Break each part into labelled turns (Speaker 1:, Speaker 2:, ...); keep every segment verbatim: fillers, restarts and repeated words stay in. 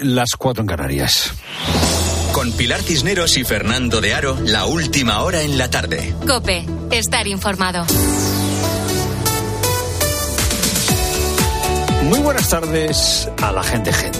Speaker 1: las cuatro en Canarias.
Speaker 2: Con Pilar Cisneros y Fernando de Aro, la última hora en la tarde.
Speaker 3: COPE, estar informado.
Speaker 1: Muy buenas tardes a la gente gente.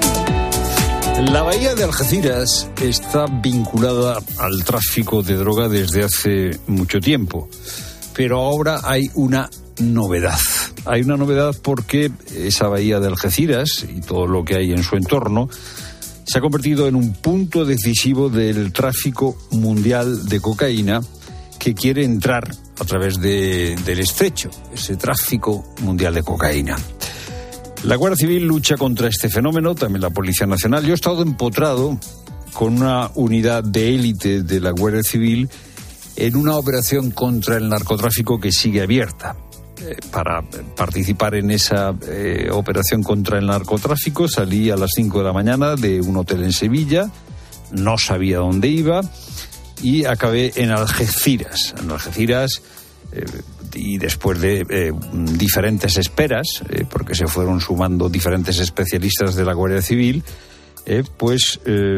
Speaker 1: La bahía de Algeciras está vinculada al tráfico de droga desde hace mucho tiempo, pero ahora hay una novedad. Hay una novedad porque esa bahía de Algeciras y todo lo que hay en su entorno se ha convertido en un punto decisivo del tráfico mundial de cocaína que quiere entrar a través de, del estrecho, ese tráfico mundial de cocaína. La Guardia Civil lucha contra este fenómeno, también la Policía Nacional. Yo he estado empotrado con una unidad de élite de la Guardia Civil en una operación contra el narcotráfico que sigue abierta. Eh, para participar en esa eh, operación contra el narcotráfico salí a las cinco de la mañana de un hotel en Sevilla, no sabía dónde iba y acabé en Algeciras. En Algeciras... Eh, y después de eh, diferentes esperas, eh, porque se fueron sumando diferentes especialistas de la Guardia Civil, eh, pues eh,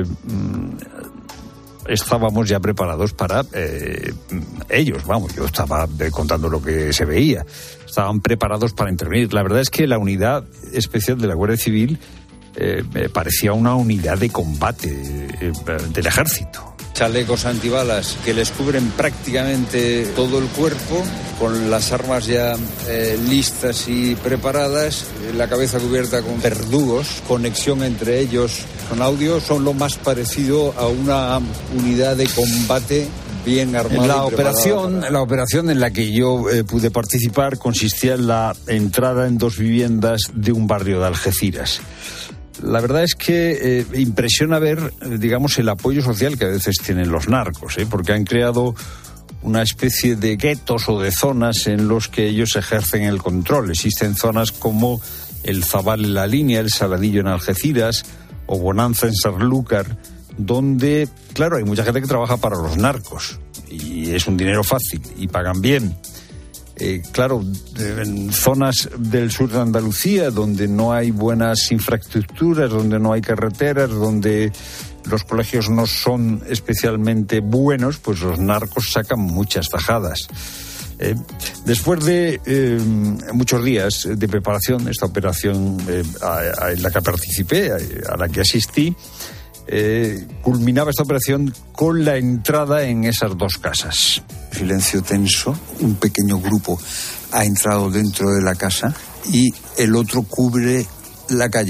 Speaker 1: estábamos ya preparados para eh, ellos, vamos, yo estaba contando lo que se veía, estaban preparados para intervenir. La verdad es que la unidad especial de la Guardia Civil eh, me parecía una unidad de combate eh, del ejército. Chalecos antibalas que les cubren prácticamente todo el cuerpo, con las armas ya eh, listas y preparadas, la cabeza cubierta con verdugos, conexión entre ellos con audio, son lo más parecido a una unidad de combate bien armada. La operación, para... la operación en la que yo eh, pude participar consistía en la entrada en dos viviendas de un barrio de Algeciras. La verdad es que eh, impresiona ver, digamos, el apoyo social que a veces tienen los narcos, ¿eh? Porque han creado una especie de guetos o de zonas en los que ellos ejercen el control. Existen zonas como el Zabal en la Línea, el Saladillo en Algeciras o Bonanza en Sanlúcar, donde, claro, hay mucha gente que trabaja para los narcos y es un dinero fácil y pagan bien. Eh, claro, en zonas del sur de Andalucía donde no hay buenas infraestructuras, donde no hay carreteras, donde los colegios no son especialmente buenos, pues los narcos sacan muchas tajadas. Eh, después de eh, muchos días de preparación de esta operación eh, a, a, en la que participé, a, a la que asistí, Eh, culminaba esta operación con la entrada en esas dos casas. Silencio tenso, un pequeño grupo ha entrado dentro de la casa y el otro cubre la calle.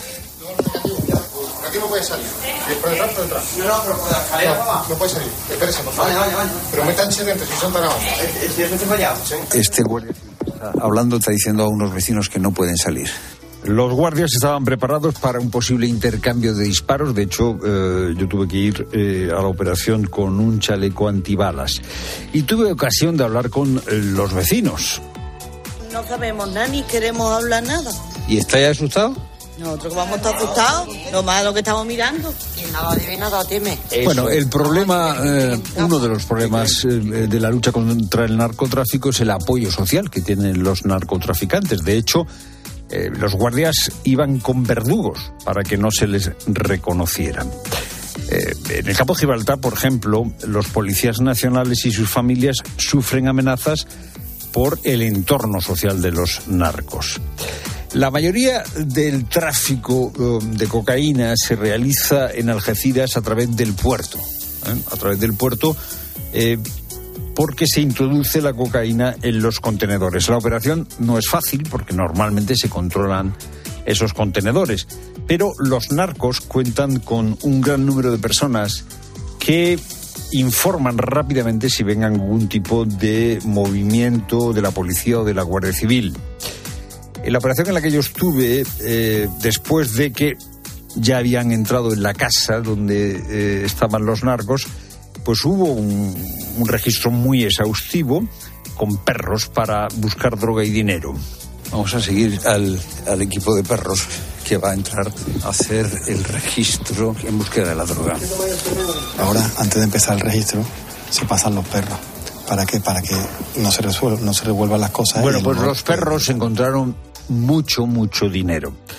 Speaker 4: Aquí no puede salir. Por detrás, por detrás. No, no, pero por la escalera no, no puede salir. Espérese, por favor. Vaya, vaya, vaya. Pero métanse dentro, si son tan abajo.
Speaker 1: Este guardia está hablando, está diciendo a unos vecinos que no pueden salir. Los guardias estaban preparados para un posible intercambio de disparos. De hecho, eh, yo tuve que ir eh, a la operación con un chaleco antibalas. Y tuve ocasión de hablar con eh, los vecinos.
Speaker 5: No sabemos nada ni queremos hablar nada.
Speaker 1: ¿Y estáis asustados?
Speaker 5: Nosotros vamos a estar asustados, lo más lo que estamos mirando. Y nada debe, nada teme.
Speaker 1: Bueno, el problema, eh, uno de los problemas eh, de la lucha contra el narcotráfico es el apoyo social que tienen los narcotraficantes. De hecho, Eh, los guardias iban con verdugos para que no se les reconocieran. Eh, en el campo de Gibraltar, por ejemplo, los policías nacionales y sus familias sufren amenazas por el entorno social de los narcos. La mayoría del tráfico eh, de cocaína se realiza en Algeciras a través del puerto. ¿eh? A través del puerto... Eh, porque se introduce la cocaína en los contenedores. La operación no es fácil porque normalmente se controlan esos contenedores, pero los narcos cuentan con un gran número de personas que informan rápidamente si ven algún tipo de movimiento de la policía o de la Guardia Civil. En la operación en la que yo estuve, eh, después de que ya habían entrado en la casa donde eh, estaban los narcos, pues hubo un, un registro muy exhaustivo con perros para buscar droga y dinero. Vamos a seguir al, al equipo de perros que va a entrar a hacer el registro en búsqueda de la droga.
Speaker 6: Ahora, antes de empezar el registro, se pasan los perros. ¿Para qué? Para que no se resuelvan, no se revuelvan las cosas.
Speaker 1: Bueno, pues los perros encontraron mucho, mucho dinero.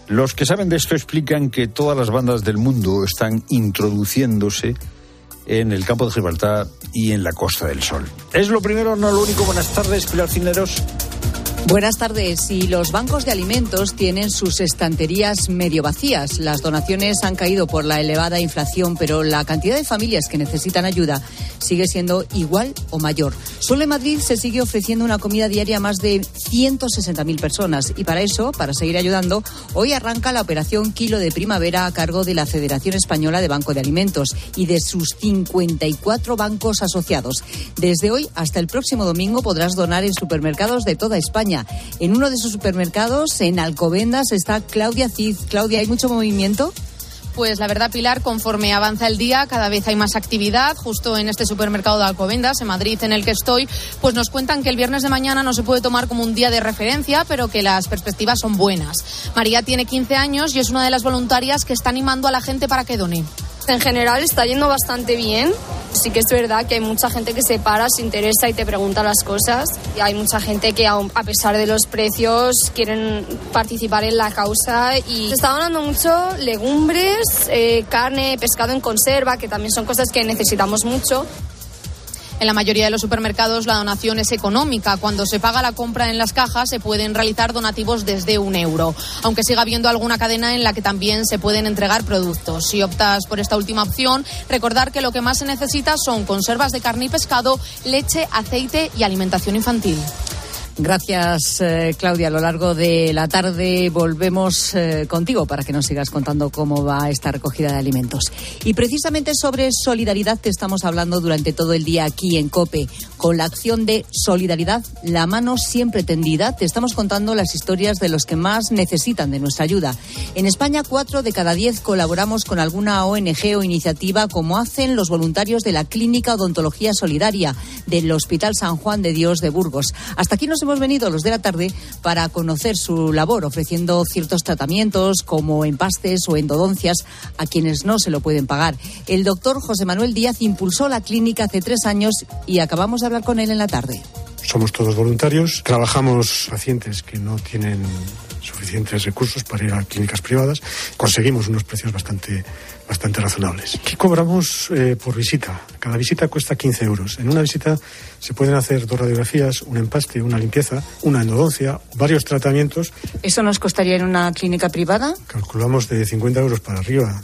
Speaker 1: Los que saben de esto explican que todas las bandas del mundo están introduciéndose en el campo de Gibraltar y en la Costa del Sol. Es lo primero, no lo único. Buenas tardes, Pilar Cisneros.
Speaker 7: Buenas tardes. Y los bancos de alimentos tienen sus estanterías medio vacías. Las donaciones han caído por la elevada inflación, pero la cantidad de familias que necesitan ayuda sigue siendo igual o mayor. Solo en Madrid se sigue ofreciendo una comida diaria a más de ciento sesenta mil personas. Y para eso, para seguir ayudando, hoy arranca la operación Kilo de Primavera a cargo de la Federación Española de Banco de Alimentos y de sus cincuenta y cuatro bancos asociados. Desde hoy hasta el próximo domingo podrás donar en supermercados de toda España. En uno de sus supermercados, en Alcobendas, está Claudia Cid. Claudia, ¿hay mucho movimiento?
Speaker 8: Pues la verdad, Pilar, conforme avanza el día, cada vez hay más actividad. Justo en este supermercado de Alcobendas, en Madrid, en el que estoy, pues nos cuentan que el viernes de mañana no se puede tomar como un día de referencia, pero que las perspectivas son buenas. María tiene quince años y es una de las voluntarias que está animando a la gente para que done.
Speaker 9: En general está yendo bastante bien. Sí que es verdad que hay mucha gente que se para, se interesa y te pregunta las cosas. Y hay mucha gente que, a pesar de los precios, quieren participar en la causa. Y se está donando mucho legumbres, eh, carne, pescado en conserva, que también son cosas que necesitamos mucho.
Speaker 8: En la mayoría de los supermercados la donación es económica. Cuando se paga la compra en las cajas se pueden realizar donativos desde un euro. Aunque siga habiendo alguna cadena en la que también se pueden entregar productos. Si optas por esta última opción, recordar que lo que más se necesita son conservas de carne y pescado, leche, aceite y alimentación infantil.
Speaker 7: Gracias, eh, Claudia. A lo largo de la tarde volvemos eh, contigo para que nos sigas contando cómo va esta recogida de alimentos. Y precisamente sobre solidaridad te estamos hablando durante todo el día aquí en COPE. Con la acción de Solidaridad, la mano siempre tendida, te estamos contando las historias de los que más necesitan de nuestra ayuda. En España, cuatro de cada diez colaboramos con alguna O N G o iniciativa, como hacen los voluntarios de la Clínica Odontología Solidaria del Hospital San Juan de Dios de Burgos. Hasta aquí nos hemos venido los de la tarde para conocer su labor, ofreciendo ciertos tratamientos como empastes o endodoncias a quienes no se lo pueden pagar. El doctor José Manuel Díaz impulsó la clínica hace tres años y acabamos de hablar con él en la tarde.
Speaker 10: Somos todos voluntarios, trabajamos pacientes que no tienen suficientes recursos para ir a clínicas privadas, conseguimos unos precios bastante, bastante razonables. ¿Qué cobramos eh, por visita? Cada visita cuesta quince euros. En una visita se pueden hacer dos radiografías, un empaste, una limpieza, una endodoncia, varios tratamientos.
Speaker 7: ¿Eso nos costaría en una clínica privada?
Speaker 10: Calculamos de cincuenta euros para arriba.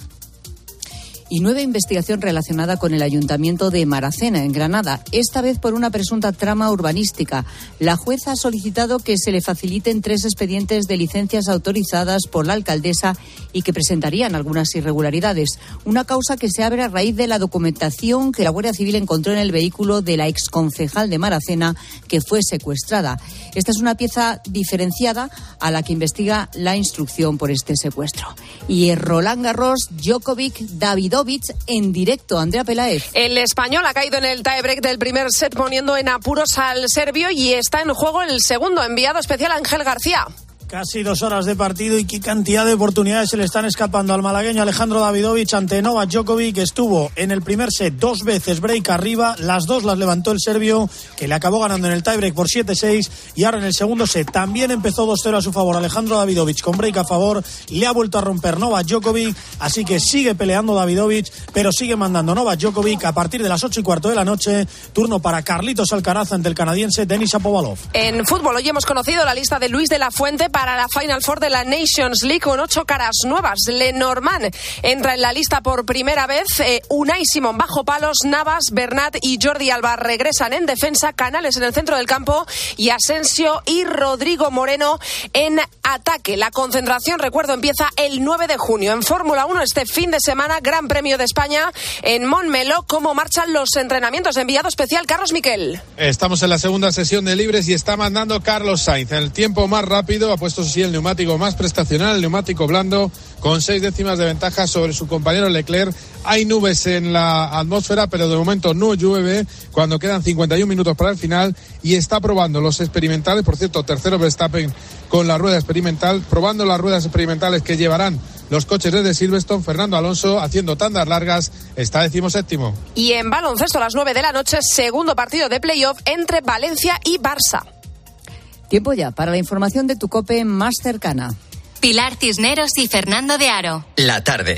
Speaker 7: Y nueva investigación relacionada con el Ayuntamiento de Maracena, en Granada, esta vez por una presunta trama urbanística. La jueza ha solicitado que se le faciliten tres expedientes de licencias autorizadas por la alcaldesa y que presentarían algunas irregularidades. Una causa que se abre a raíz de la documentación que la Guardia Civil encontró en el vehículo de la exconcejal de Maracena, que fue secuestrada. Esta es una pieza diferenciada a la que investiga la instrucción por este secuestro. Y en Roland Garros, Djokovic, Davidovich en directo. Andrea Peláez.
Speaker 11: El español ha caído en el tiebreak del primer set poniendo en apuros al serbio y está en juego el segundo. Enviado especial Ángel García.
Speaker 12: Casi dos horas de partido y qué cantidad de oportunidades se le están escapando al malagueño Alejandro Davidovich ante Novak Djokovic, que estuvo en el primer set dos veces break arriba, las dos las levantó el serbio, que le acabó ganando en el tiebreak por siete seis, y ahora en el segundo set también empezó dos cero a su favor Alejandro Davidovich con break a favor, le ha vuelto a romper Novak Djokovic, así que sigue peleando Davidovich, pero sigue mandando Novak Djokovic a partir de las ocho y cuarto de la noche, turno para Carlitos Alcaraz ante el canadiense Denis Shapovalov.
Speaker 11: En fútbol hoy hemos conocido la lista de Luis de la Fuente para la Final Four de la Nations League con ocho caras nuevas. Lenormand entra en la lista por primera vez. Eh, Unai Simón bajo palos, Navas, Bernat y Jordi Alba regresan en defensa, Canales en el centro del campo y Asensio y Rodrigo Moreno en ataque. La concentración, recuerdo, empieza el nueve de junio. En Fórmula uno este fin de semana, Gran Premio de España en Montmeló. ¿Cómo marchan los entrenamientos? Enviado especial Carlos Miquel.
Speaker 13: Estamos en la segunda sesión de libres y está mandando Carlos Sainz. En el tiempo más rápido ha puesto sí el neumático más prestacional, el neumático blando, con seis décimas de ventaja sobre su compañero Leclerc. Hay nubes en la atmósfera, pero de momento no llueve cuando quedan cincuenta y un minutos para el final y está probando los experimentales. Por cierto, tercero Verstappen con la rueda experimental, probando las ruedas experimentales que llevarán los coches de Silverstone. Fernando Alonso haciendo tandas largas, está decimoséptimo.
Speaker 11: Y en baloncesto a las nueve de la noche, segundo partido de playoff entre Valencia y Barça.
Speaker 7: Tiempo ya para la información de tu COPE más cercana.
Speaker 3: Pilar Cisneros y Fernando de Aro.
Speaker 2: La tarde.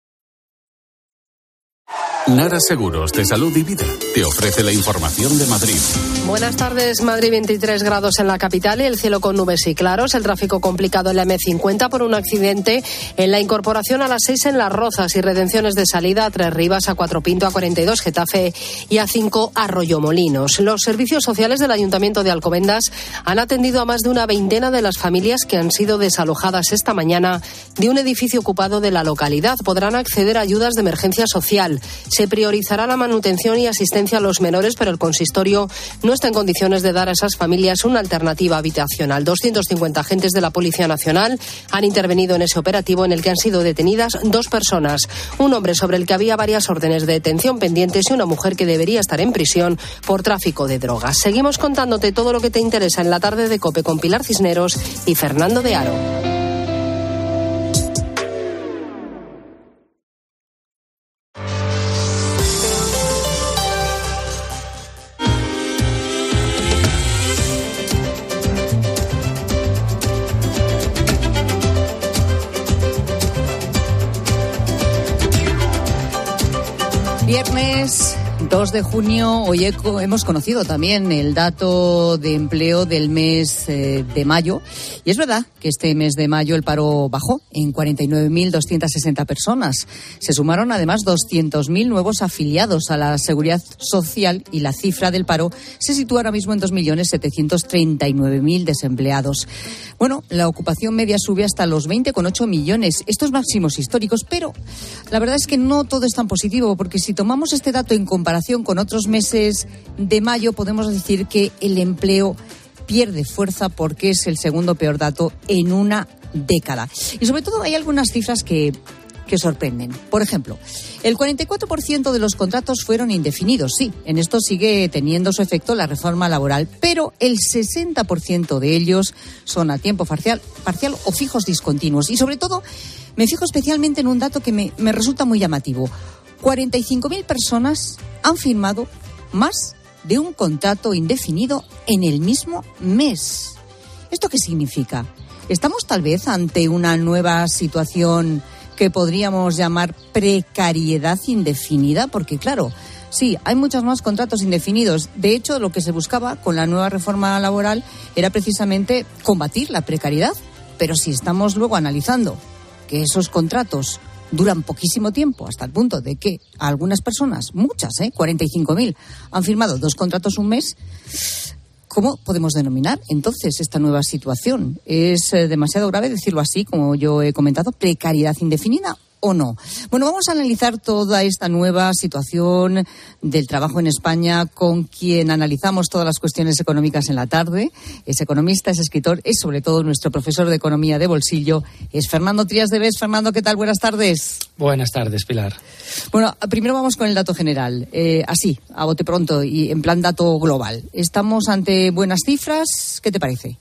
Speaker 14: Nara Seguros de Salud y Vida te ofrece la información de Madrid.
Speaker 11: Buenas tardes. Madrid, veintitrés grados en la capital y el cielo con nubes y claros. El tráfico complicado en la eme cincuenta por un accidente en la incorporación a las seis en Las Rozas y retenciones de salida a Tres Rivas, a Cuatro Pinto, a cuarenta y dos Getafe y a cinco Arroyomolinos. Los servicios sociales del Ayuntamiento de Alcobendas han atendido a más de una veintena de las familias que han sido desalojadas esta mañana de un edificio ocupado de la localidad. Podrán acceder a ayudas de emergencia social. Se priorizará la manutención y asistencia a los menores, pero el consistorio no está en condiciones de dar a esas familias una alternativa habitacional. doscientos cincuenta agentes de la Policía Nacional han intervenido en ese operativo en el que han sido detenidas dos personas. Un hombre sobre el que había varias órdenes de detención pendientes y una mujer que debería estar en prisión por tráfico de drogas. Seguimos contándote todo lo que te interesa en la tarde de COPE con Pilar Cisneros y Fernando de Aro.
Speaker 7: Viernes dos de junio, hoy hemos conocido también el dato de empleo del mes eh, de mayo. Y es verdad que este mes de mayo el paro bajó en cuarenta y nueve mil doscientas sesenta personas. Se sumaron además doscientos mil nuevos afiliados a la Seguridad Social y la cifra del paro se sitúa ahora mismo en dos millones setecientos treinta y nueve mil desempleados. Bueno, la ocupación media sube hasta los veinte coma ocho millones. Estos máximos históricos, pero la verdad es que no todo es tan positivo, porque si tomamos este dato en comparación con otros meses de mayo, podemos decir que el empleo pierde fuerza porque es el segundo peor dato en una década. Y sobre todo hay algunas cifras que, que sorprenden. Por ejemplo, el cuarenta y cuatro por ciento de los contratos fueron indefinidos. Sí, en esto sigue teniendo su efecto la reforma laboral, pero el sesenta por ciento de ellos son a tiempo parcial, parcial o fijos discontinuos. Y sobre todo, me fijo especialmente en un dato que me, me resulta muy llamativo. cuarenta y cinco mil personas han firmado más de un contrato indefinido en el mismo mes. ¿Esto qué significa? ¿Estamos tal vez ante una nueva situación que podríamos llamar precariedad indefinida? Porque claro, sí, hay muchos más contratos indefinidos. De hecho, lo que se buscaba con la nueva reforma laboral era precisamente combatir la precariedad. Pero si estamos luego analizando que esos contratos duran poquísimo tiempo, hasta el punto de que algunas personas, muchas, ¿eh? cuarenta y cinco mil, han firmado dos contratos un mes, ¿cómo podemos denominar entonces esta nueva situación? ¿Es eh, demasiado grave decirlo así, como yo he comentado, precariedad indefinida o no? Bueno, vamos a analizar toda esta nueva situación del trabajo en España con quien analizamos todas las cuestiones económicas en la tarde. Es economista, es escritor, es sobre todo nuestro profesor de economía de bolsillo. Es Fernando Trías de Bes. Fernando, ¿qué tal? Buenas tardes.
Speaker 15: Buenas tardes, Pilar.
Speaker 7: Bueno, primero vamos con el dato general. Eh, así, a bote pronto y en plan dato global. ¿Estamos ante buenas cifras? ¿Qué te parece?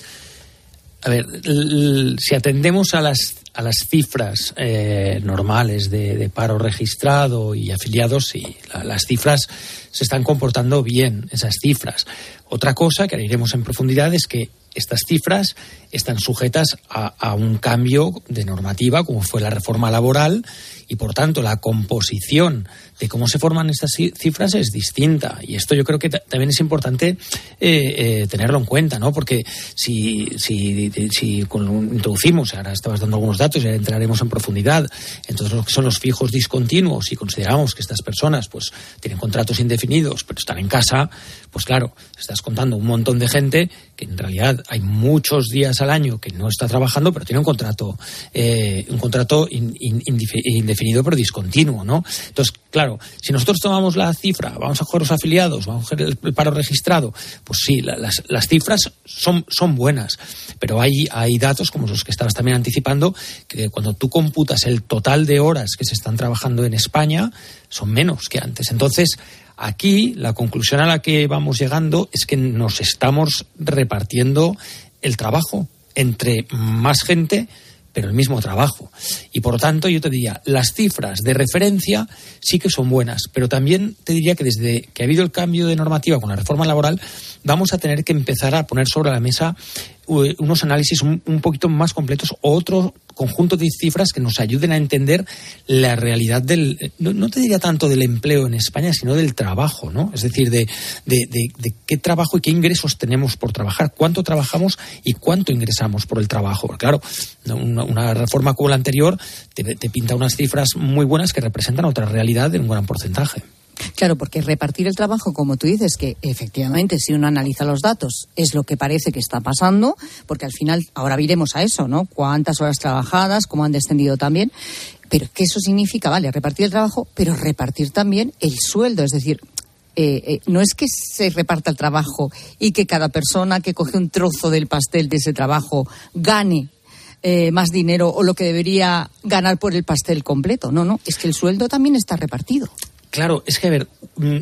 Speaker 15: A ver, l- si atendemos a las a las cifras eh, normales de, de paro registrado y afiliados, sí, la, las cifras se están comportando bien, esas cifras. Otra cosa que iremos en profundidad es que estas cifras están sujetas a, a un cambio de normativa, como fue la reforma laboral, y por tanto la composición de cómo se forman estas cifras es distinta. Y esto yo creo que t- también es importante eh, eh, tenerlo en cuenta, ¿no? Porque si, si, si con, introducimos, ahora estabas dando algunos datos, ya entraremos en profundidad, entonces lo que son los fijos discontinuos, y consideramos que estas personas pues tienen contratos indefinidos, pero están en casa, pues claro, estás contando un montón de gente que en realidad hay muchos días al año que no está trabajando, pero tiene un contrato eh, un contrato in, in, indefinido pero discontinuo, ¿no? Entonces, claro, si nosotros tomamos la cifra, vamos a coger los afiliados, vamos a coger el, el paro registrado, pues sí, la, las, las cifras son, son buenas, pero hay, hay datos como los que estabas también anticipando, que cuando tú computas el total de horas que se están trabajando en España, son menos que antes. Entonces, aquí la conclusión a la que vamos llegando es que nos estamos repartiendo el trabajo entre más gente, pero el mismo trabajo. Y por lo tanto, yo te diría, las cifras de referencia sí que son buenas, pero también te diría que desde que ha habido el cambio de normativa con la reforma laboral, vamos a tener que empezar a poner sobre la mesa unos análisis un, un poquito más completos o otro conjunto de cifras que nos ayuden a entender la realidad del, no, no te diría tanto del empleo en España, sino del trabajo, ¿no? Es decir, de, de, de, de qué trabajo y qué ingresos tenemos por trabajar, cuánto trabajamos y cuánto ingresamos por el trabajo. Porque, claro, una, una reforma como la anterior te, te pinta unas cifras muy buenas que representan otra realidad en un gran porcentaje.
Speaker 7: Claro, porque repartir el trabajo, como tú dices, que efectivamente si uno analiza los datos es lo que parece que está pasando, porque al final ahora iremos a eso, ¿no? Cuántas horas trabajadas, cómo han descendido también, pero que eso significa, vale, repartir el trabajo, pero repartir también el sueldo, es decir, eh, eh, no es que se reparta el trabajo y que cada persona que coge un trozo del pastel de ese trabajo gane Eh, más dinero o lo que debería ganar por el pastel completo. No, no, es que el sueldo también está repartido.
Speaker 15: Claro, es que, a ver,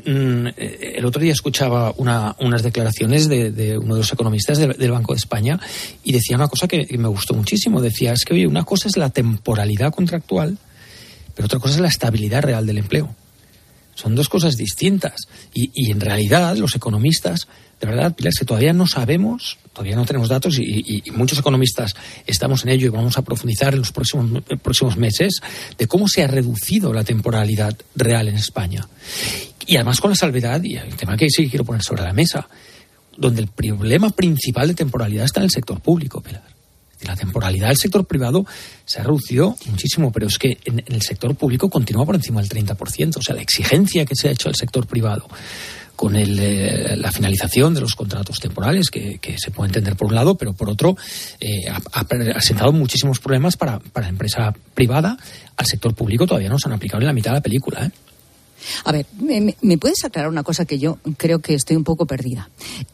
Speaker 15: el otro día escuchaba una, unas declaraciones de, de uno de los economistas del, del Banco de España y decía una cosa que, que me gustó muchísimo. Decía, es que, oye, una cosa es la temporalidad contractual, pero otra cosa es la estabilidad real del empleo. Son dos cosas distintas. Y, y en realidad, los economistas, de verdad, Pilar, es que todavía no sabemos, todavía no tenemos datos y, y, y muchos economistas estamos en ello y vamos a profundizar en los próximos, próximos meses de cómo se ha reducido la temporalidad real en España. Y además con la salvedad, y el tema que sí quiero poner sobre la mesa, donde el problema principal de temporalidad está en el sector público, Pilar. La temporalidad del sector privado se ha reducido muchísimo, pero es que en, en el sector público continúa por encima del treinta por ciento. O sea, la exigencia que se ha hecho al sector privado con el, eh, la finalización de los contratos temporales, que, que se puede entender por un lado, pero por otro eh, ha, ha sentado muchísimos problemas para, para la empresa privada. Al sector público todavía no se han aplicado en la mitad de la película, ¿eh?
Speaker 7: A ver, ¿me, me puedes aclarar una cosa que yo creo que estoy un poco perdida?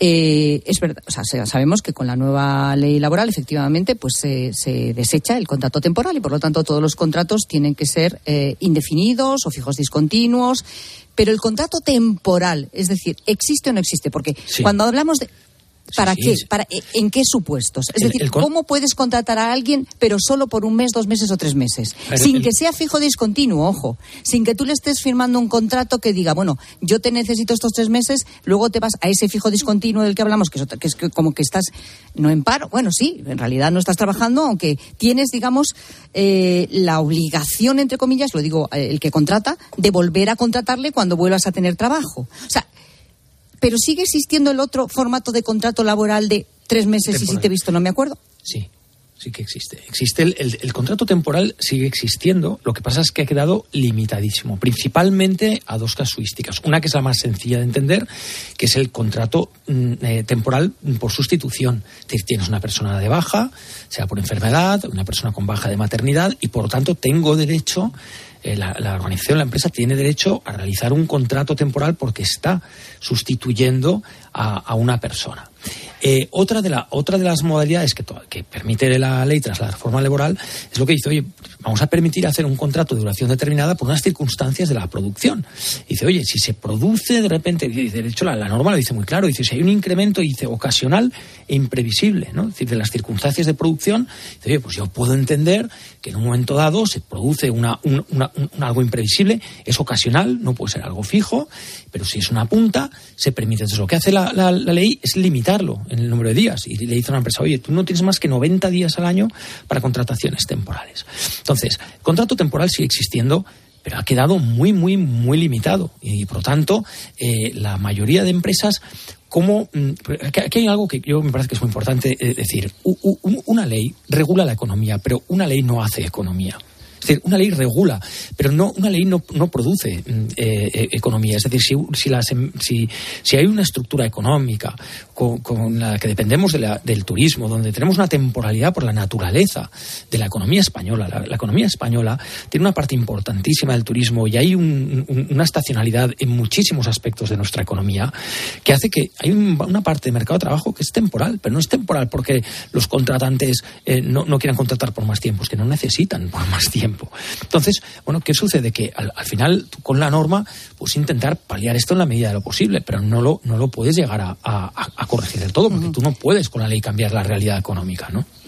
Speaker 7: Eh, es verdad, o sea, sabemos que con la nueva ley laboral, efectivamente, pues se, se desecha el contrato temporal y por lo tanto todos los contratos tienen que ser eh, indefinidos o fijos discontinuos. Pero el contrato temporal, es decir, ¿existe o no existe? Porque sí. Cuando hablamos de... ¿Para sí, qué? Sí. ¿Para, ¿En qué supuestos? Es el, decir, el con... ¿cómo puedes contratar a alguien pero solo por un mes, dos meses o tres meses? Pero sin el... que sea fijo discontinuo, ojo. Sin que tú le estés firmando un contrato que diga, bueno, yo te necesito estos tres meses, luego te vas a ese fijo discontinuo del que hablamos, que es, que es como que estás no en paro. Bueno, sí, en realidad no estás trabajando, aunque tienes, digamos, eh, la obligación, entre comillas, lo digo, eh, el que contrata, de volver a contratarle cuando vuelvas a tener trabajo. O sea, pero sigue existiendo el otro formato de contrato laboral de tres meses temporal. Y si te he visto no me acuerdo.
Speaker 15: Sí, sí que existe. Existe el, el, el contrato temporal sigue existiendo. Lo que pasa es que ha quedado limitadísimo, principalmente a dos casuísticas. Una que es la más sencilla de entender, que es el contrato eh, temporal por sustitución. Es decir, tienes una persona de baja, sea por enfermedad, una persona con baja de maternidad, y por lo tanto tengo derecho. Eh, la, la organización, la empresa tiene derecho a realizar un contrato temporal porque está sustituyendo a, a una persona. Eh, otra, de la, otra de las modalidades que, to, que permite la ley tras la reforma laboral es lo que dice, oye, vamos a permitir hacer un contrato de duración determinada por unas circunstancias de la producción. Dice, oye, si se produce de repente, de hecho la, la norma lo dice muy claro, dice, si hay un incremento, dice, ocasional e imprevisible, ¿no? Es decir, de las circunstancias de producción, dice, oye, pues yo puedo entender que en un momento dado se produce una, un, una, un, algo imprevisible, es ocasional, no puede ser algo fijo, pero si es una punta, se permite. Entonces, lo que hace la, la, la ley es limitarlo en el número de días. Y le dice a una empresa, oye, tú no tienes más que noventa días al año para contrataciones temporales. Entonces, el contrato temporal sigue existiendo, pero ha quedado muy, muy, muy limitado. Y, por lo tanto, eh, la mayoría de empresas, como... Aquí hay algo que yo me parece que es muy importante eh, decir. U, u, una ley regula la economía, pero una ley no hace economía. Es decir, una ley regula, pero no una ley no, no produce eh, economía. Es decir, si, si, las, si, si hay una estructura económica con, con la que dependemos de la, del turismo, donde tenemos una temporalidad por la naturaleza de la economía española, la, la economía española tiene una parte importantísima del turismo y hay un, un, una estacionalidad en muchísimos aspectos de nuestra economía que hace que hay un, una parte de mercado de trabajo que es temporal, pero no es temporal porque los contratantes eh, no, no quieran contratar por más tiempo, es que no necesitan por más tiempo. Entonces, bueno, ¿qué sucede? Que al, al final, con la norma, pues intentar paliar esto en la medida de lo posible, pero no lo, no lo puedes llegar a, a, a corregir del todo, porque uh-huh. tú no puedes con la ley cambiar la realidad económica, ¿no?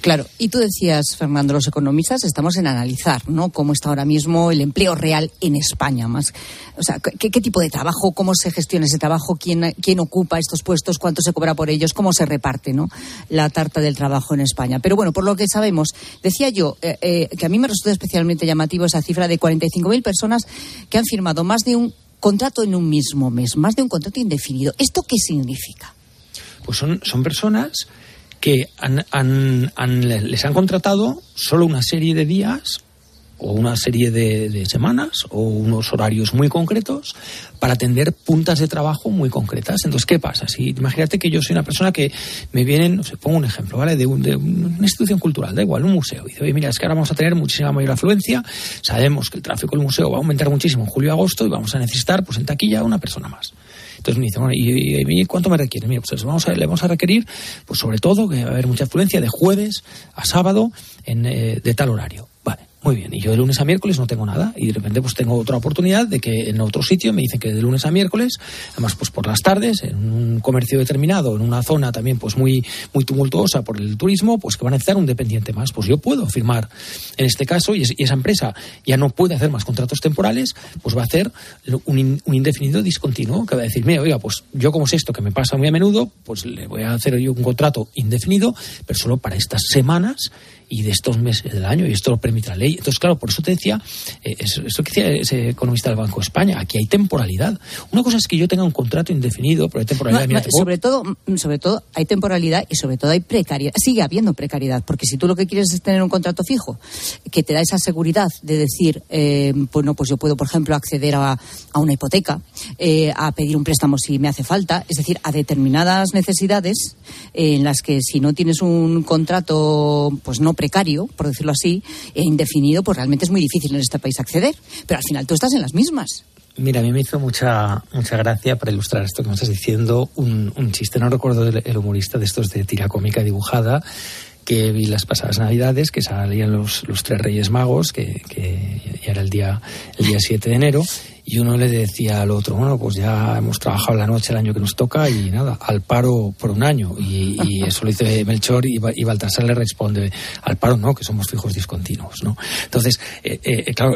Speaker 7: Claro, y tú decías, Fernando, los economistas estamos en analizar, ¿no?, cómo está ahora mismo el empleo real en España, más, o sea, qué, qué tipo de trabajo, cómo se gestiona ese trabajo, quién, quién ocupa estos puestos, cuánto se cobra por ellos, cómo se reparte, ¿no?, la tarta del trabajo en España. Pero bueno, por lo que sabemos, decía yo eh, eh, que a mí me resulta especialmente llamativo esa cifra de cuarenta y cinco mil personas que han firmado más de un contrato en un mismo mes, más de un contrato indefinido. ¿Esto qué significa?
Speaker 15: Pues son, son personas que han, han, han, les han contratado solo una serie de días o una serie de, de semanas o unos horarios muy concretos para atender puntas de trabajo muy concretas. Entonces, ¿qué pasa? Si imagínate que yo soy una persona que me vienen, no sé, pongo un ejemplo, ¿vale?, de, un, de una institución cultural, da igual, un museo, y dice, oye, mira, es que ahora vamos a tener muchísima mayor afluencia, sabemos que el tráfico del museo va a aumentar muchísimo en julio y agosto y vamos a necesitar, pues en taquilla, una persona más. Entonces me dicen, bueno, ¿y, y, y cuánto me requiere? Mira, pues vamos a, le vamos a requerir, pues sobre todo, que va a haber mucha afluencia de jueves a sábado en, eh, de tal horario. Vale, muy bien. Y yo de lunes a miércoles no tengo nada. Y de repente pues tengo otra oportunidad de que en otro sitio me dicen que de lunes a miércoles, además pues por las tardes, en un comercio determinado, en una zona también pues muy, muy tumultuosa por el turismo, pues que van a necesitar un dependiente más. Pues yo puedo firmar en este caso, y, es, y esa empresa ya no puede hacer más contratos temporales, pues va a hacer un, in, un indefinido discontinuo, que va a decir, mira, oiga, pues yo como es esto que me pasa muy a menudo, pues le voy a hacer yo un contrato indefinido, pero solo para estas semanas y de estos meses del año, y esto lo permite la ley. Entonces, claro, por eso te decía, eh, eso, eso que decía ese economista del Banco de España, aquí hay temporalidad. Una cosa es que yo tenga un contrato indefinido, pero hay temporalidad.
Speaker 7: No,
Speaker 15: mira,
Speaker 7: no, sobre todo, sobre todo hay temporalidad y sobre todo hay precariedad. Sigue habiendo precariedad, porque si tú lo que quieres es tener un contrato fijo, que te da esa seguridad de decir, eh, pues no, pues yo puedo, por ejemplo, acceder a, a una hipoteca, eh, a pedir un préstamo si me hace falta, es decir, a determinadas necesidades eh, en las que si no tienes un contrato, pues no precario, por decirlo así, e indefinido, pues realmente es muy difícil en este país acceder. Pero al final tú estás en las mismas.
Speaker 15: Mira, a mí me hizo mucha mucha gracia, para ilustrar esto que me estás diciendo, un, un chiste, no recuerdo el, el humorista de estos de tira cómica dibujada, que vi las pasadas Navidades, que salían los, los tres Reyes Magos, que, que ya era el día, el día siete de enero, y uno le decía al otro, bueno, pues ya hemos trabajado la noche el año que nos toca y nada, al paro por un año. Y, y eso lo dice Melchor, y, y Baltasar le responde, al paro no, que somos fijos discontinuos, ¿no? Entonces, eh, eh, claro,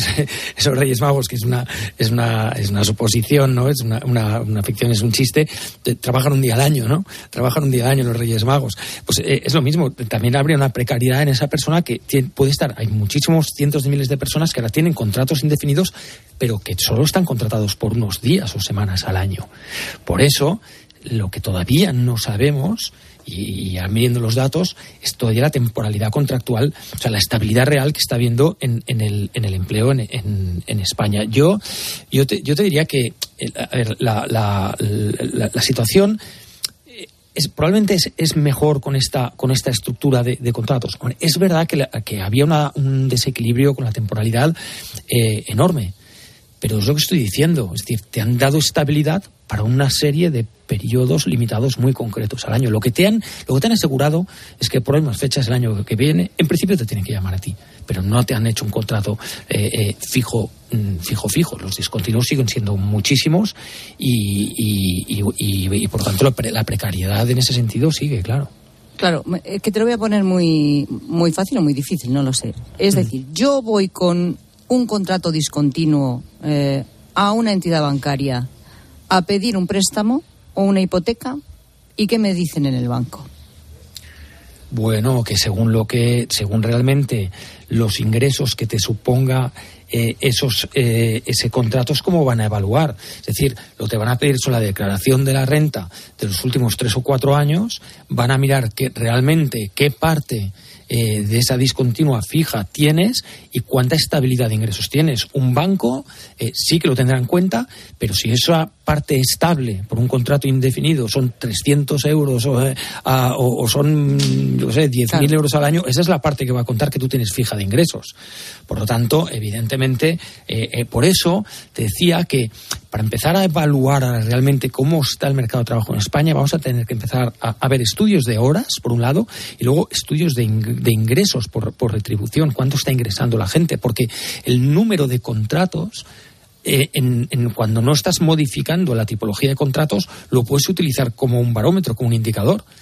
Speaker 15: esos Reyes Magos, que es una es una es una suposición, ¿no? Es una, una, una ficción, es un chiste, eh, trabajan un día al año, ¿no? Trabajan un día al año los Reyes Magos. Pues eh, es lo mismo, también habría una precariedad en esa persona que tiene, puede estar, hay muchísimos cientos de miles de personas que ahora tienen contratos indefinidos, pero que solo están contratados por unos días o semanas al año. Por eso, lo que todavía no sabemos, y ya midiendo los datos, es todavía la temporalidad contractual, o sea, la estabilidad real que está habiendo en, en, el, en el empleo en, en, en España. Yo, yo, te, yo te diría que a ver, la, la, la, la situación es, probablemente es, es mejor con esta, con esta estructura de, de contratos. Hombre, es verdad que, la, que había una, un desequilibrio con la temporalidad eh, enorme. Pero es lo que estoy diciendo, es decir, te han dado estabilidad para una serie de periodos limitados muy concretos al año. Lo que te han, lo que te han asegurado es que por unas fechas el año que viene, en principio te tienen que llamar a ti, pero no te han hecho un contrato eh, eh, fijo, fijo, fijo. Los discontinuos siguen siendo muchísimos y, y, y, y, y por tanto la, la precariedad en ese sentido sigue, claro.
Speaker 7: Claro, que te lo voy a poner muy, muy fácil o muy difícil, no lo sé. Es decir, yo voy con un contrato discontinuo eh, a una entidad bancaria a pedir un préstamo o una hipoteca, ¿y qué me dicen en el banco?
Speaker 15: Bueno, que según lo que, según realmente los ingresos que te suponga eh, esos eh, ese contrato, es como van a evaluar. Es decir, lo te van a pedir sobre la declaración de la renta de los últimos tres o cuatro años, van a mirar que realmente qué parte eh, de esa discontinua fija tienes y cuánta estabilidad de ingresos tienes. Un banco eh, sí que lo tendrá en cuenta, pero si esa parte estable por un contrato indefinido son trescientos euros o, eh, a, o, o son, yo qué sé, diez mil claro. euros al año, esa es la parte que va a contar que tú tienes fija de ingresos. Por lo tanto, evidentemente, eh, eh, por eso te decía que para empezar a evaluar realmente cómo está el mercado de trabajo en España, vamos a tener que empezar a, a ver estudios de horas, por un lado, y luego estudios de, ing- de ingresos por, por retribución, cuánto está ingresando la gente, porque el número de contratos, eh, en, en cuando no estás modificando la tipología de contratos, lo puedes utilizar como un barómetro, como un indicador.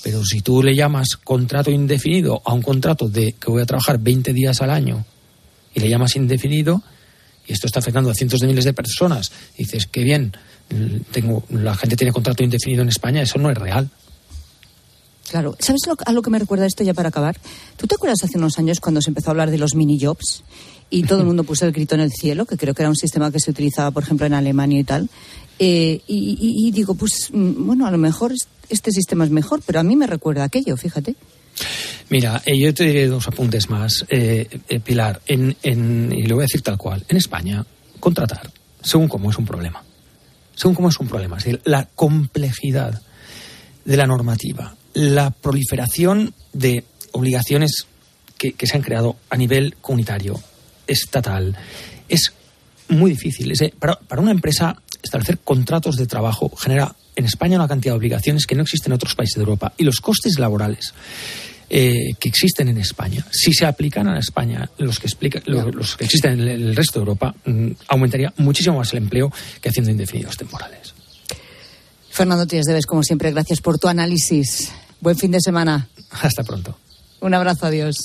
Speaker 15: Pero si tú le llamas contrato indefinido a un contrato de que voy a trabajar veinte días al año y le llamas indefinido, y esto está afectando a cientos de miles de personas, y dices, qué bien, tengo, la gente tiene contrato indefinido en España, eso no es real.
Speaker 7: Claro, ¿sabes lo, a lo que me recuerda esto ya para acabar? ¿Tú te acuerdas hace unos años cuando se empezó a hablar de los mini-jobs y todo el mundo puso el grito en el cielo, que creo que era un sistema que se utilizaba, por ejemplo, en Alemania y tal? Eh, y, y, y digo, pues, bueno, a lo mejor este sistema es mejor, pero a mí me recuerda aquello, fíjate.
Speaker 15: Mira, eh, yo te diré dos apuntes más, eh, eh, Pilar, en, en, y lo voy a decir tal cual. En España, contratar, según cómo es un problema. Según cómo es un problema. Es decir, la complejidad de la normativa, la proliferación de obligaciones que, que se han creado a nivel comunitario, estatal, es muy difícil. Es, para, para una empresa, establecer contratos de trabajo genera en España una cantidad de obligaciones que no existen en otros países de Europa. Y los costes laborales eh, que existen en España, si se aplican a España, los que, explica, los, los que existen en el resto de Europa, mm, aumentaría muchísimo más el empleo que haciendo indefinidos temporales.
Speaker 7: Fernando Trias de Bes, como siempre, gracias por tu análisis. Buen fin de semana.
Speaker 15: Hasta pronto.
Speaker 7: Un abrazo, adiós.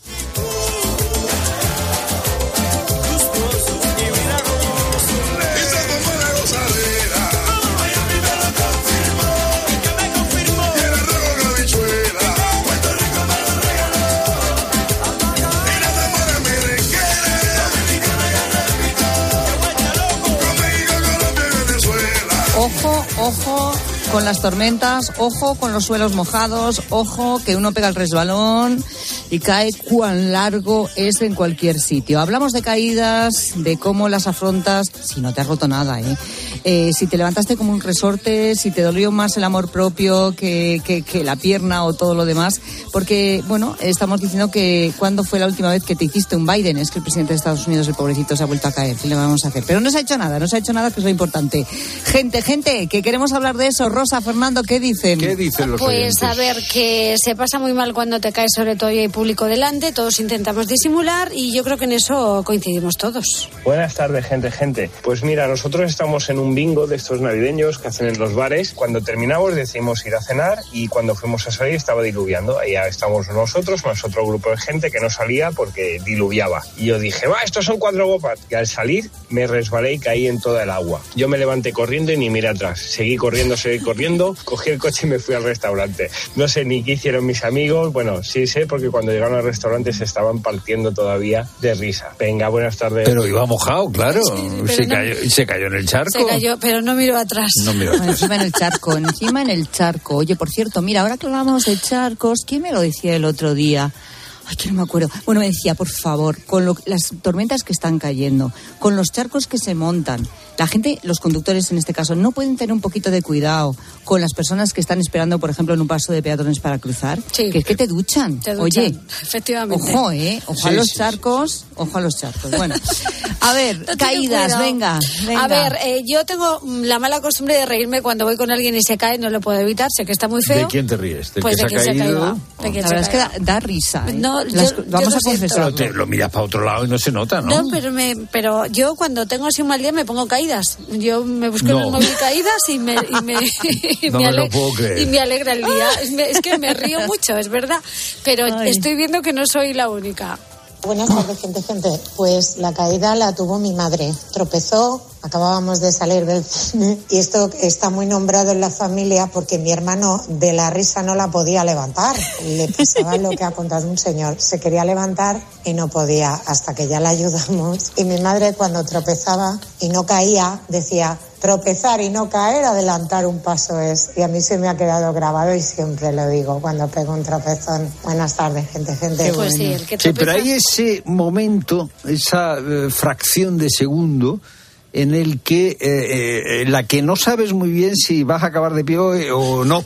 Speaker 7: Ojo, ojo con las tormentas, ojo con los suelos mojados, ojo que uno pega el resbalón y cae cuán largo es en cualquier sitio. Hablamos de caídas, de cómo las afrontas, si no te has roto nada, ¿eh? Eh, si te levantaste como un resorte, si te dolió más el amor propio que, que, que la pierna o todo lo demás, porque, bueno, estamos diciendo que ¿cuándo fue la última vez que te hiciste un Biden? Es que el presidente de Estados Unidos, el pobrecito, se ha vuelto a caer. ¿Qué le vamos a hacer? Pero no se ha hecho nada, no se ha hecho nada, que es lo importante. Gente, gente, que queremos hablar de eso. Rosa, Fernando, ¿qué dicen?
Speaker 1: ¿Qué dicen los
Speaker 16: Pues
Speaker 1: oyentes?
Speaker 16: a ver, que se pasa muy mal cuando te caes, sobre todo y hay público delante, todos intentamos disimular y yo creo que en eso coincidimos todos.
Speaker 17: Buenas tardes, gente, gente. Pues mira, nosotros estamos en un bingo de estos navideños que hacen en los bares. Cuando terminamos decidimos ir a cenar y cuando fuimos a salir estaba diluviando. Ahí estamos nosotros más otro grupo de gente que no salía porque diluviaba. Y yo dije, va, estos son cuatro gopas. Y al salir me resbalé y caí en toda el agua. Yo me levanté corriendo y ni miré atrás. Seguí corriendo, seguí corriendo, cogí el coche y me fui al restaurante. No sé ni qué hicieron mis amigos. Bueno, sí sé porque cuando llegaron al restaurante se estaban partiendo todavía de risa. Venga, buenas tardes.
Speaker 1: Pero iba mojado, claro.
Speaker 16: Sí,
Speaker 1: se,
Speaker 16: no,
Speaker 1: cayó, se cayó en el charco.
Speaker 16: Se cayó, pero no miró atrás.
Speaker 1: No miró atrás.
Speaker 7: Encima en el charco, encima en el charco. Oye, por cierto, mira, ahora que hablamos de charcos, ¿quién me lo decía el otro día? Ay, que no me acuerdo. Bueno, me decía, por favor, con lo, las tormentas que están cayendo, con los charcos que se montan, la gente, los conductores en este caso, no pueden tener un poquito de cuidado con las personas que están esperando, por ejemplo, en un paso de peatones para cruzar.
Speaker 16: Sí.
Speaker 7: Que es que te duchan.
Speaker 16: Te duchan,
Speaker 7: Oye,
Speaker 16: efectivamente.
Speaker 7: Ojo, ¿eh? Ojo
Speaker 1: Sí,
Speaker 7: a los
Speaker 1: sí,
Speaker 7: charcos, ojo a los charcos. Bueno, a ver,
Speaker 16: No tiene
Speaker 7: caídas,
Speaker 16: cuidado.
Speaker 7: venga, venga.
Speaker 16: A ver, eh, yo tengo la mala costumbre de reírme cuando voy con alguien y se cae, no lo puedo evitar, sé que está muy feo.
Speaker 1: ¿De quién te ríes? ¿De
Speaker 16: Pues
Speaker 1: que
Speaker 16: de
Speaker 1: se
Speaker 16: quien
Speaker 1: ha
Speaker 16: se
Speaker 1: caído?
Speaker 16: caiga. De quien
Speaker 7: La
Speaker 16: se
Speaker 7: verdad es que
Speaker 16: caiga.
Speaker 7: da, da risa, ¿eh?
Speaker 16: No,
Speaker 7: Las-
Speaker 16: yo-
Speaker 7: vamos
Speaker 16: yo
Speaker 7: a
Speaker 16: lo siento.
Speaker 1: Pero
Speaker 7: confesarlo.
Speaker 1: te lo miras para otro lado y no se nota, ¿no?
Speaker 16: No, pero, me, pero yo cuando tengo así un mal día me pongo caídas. Yo me busco
Speaker 1: No.
Speaker 16: en el móvil caídas y me, y me, y
Speaker 1: No
Speaker 16: me
Speaker 1: me lo
Speaker 16: ale-
Speaker 1: puedo creer.
Speaker 16: y me alegra el día. Es, me- es que me río mucho, es verdad. Pero
Speaker 7: Ay.
Speaker 16: estoy viendo que no soy la única.
Speaker 18: Buenas tardes, gente, gente. Pues la caída la tuvo mi madre. Tropezó, acabábamos de salir del cine y esto está muy nombrado en la familia porque mi hermano de la risa no la podía levantar. Le pasaba lo que ha contado un señor. Se quería levantar y no podía hasta que ya la ayudamos. Y mi madre cuando tropezaba y no caía decía... Tropezar y no caer, adelantar un paso es. Y a mí se me ha quedado grabado y siempre lo digo cuando pego un tropezón. Buenas tardes, gente, gente.
Speaker 16: Pues sí, el que
Speaker 1: Sí, pero
Speaker 16: tropeza-
Speaker 1: hay ese momento, esa eh, fracción de segundo en el que eh, eh, la que no sabes muy bien si vas a acabar de pie o no.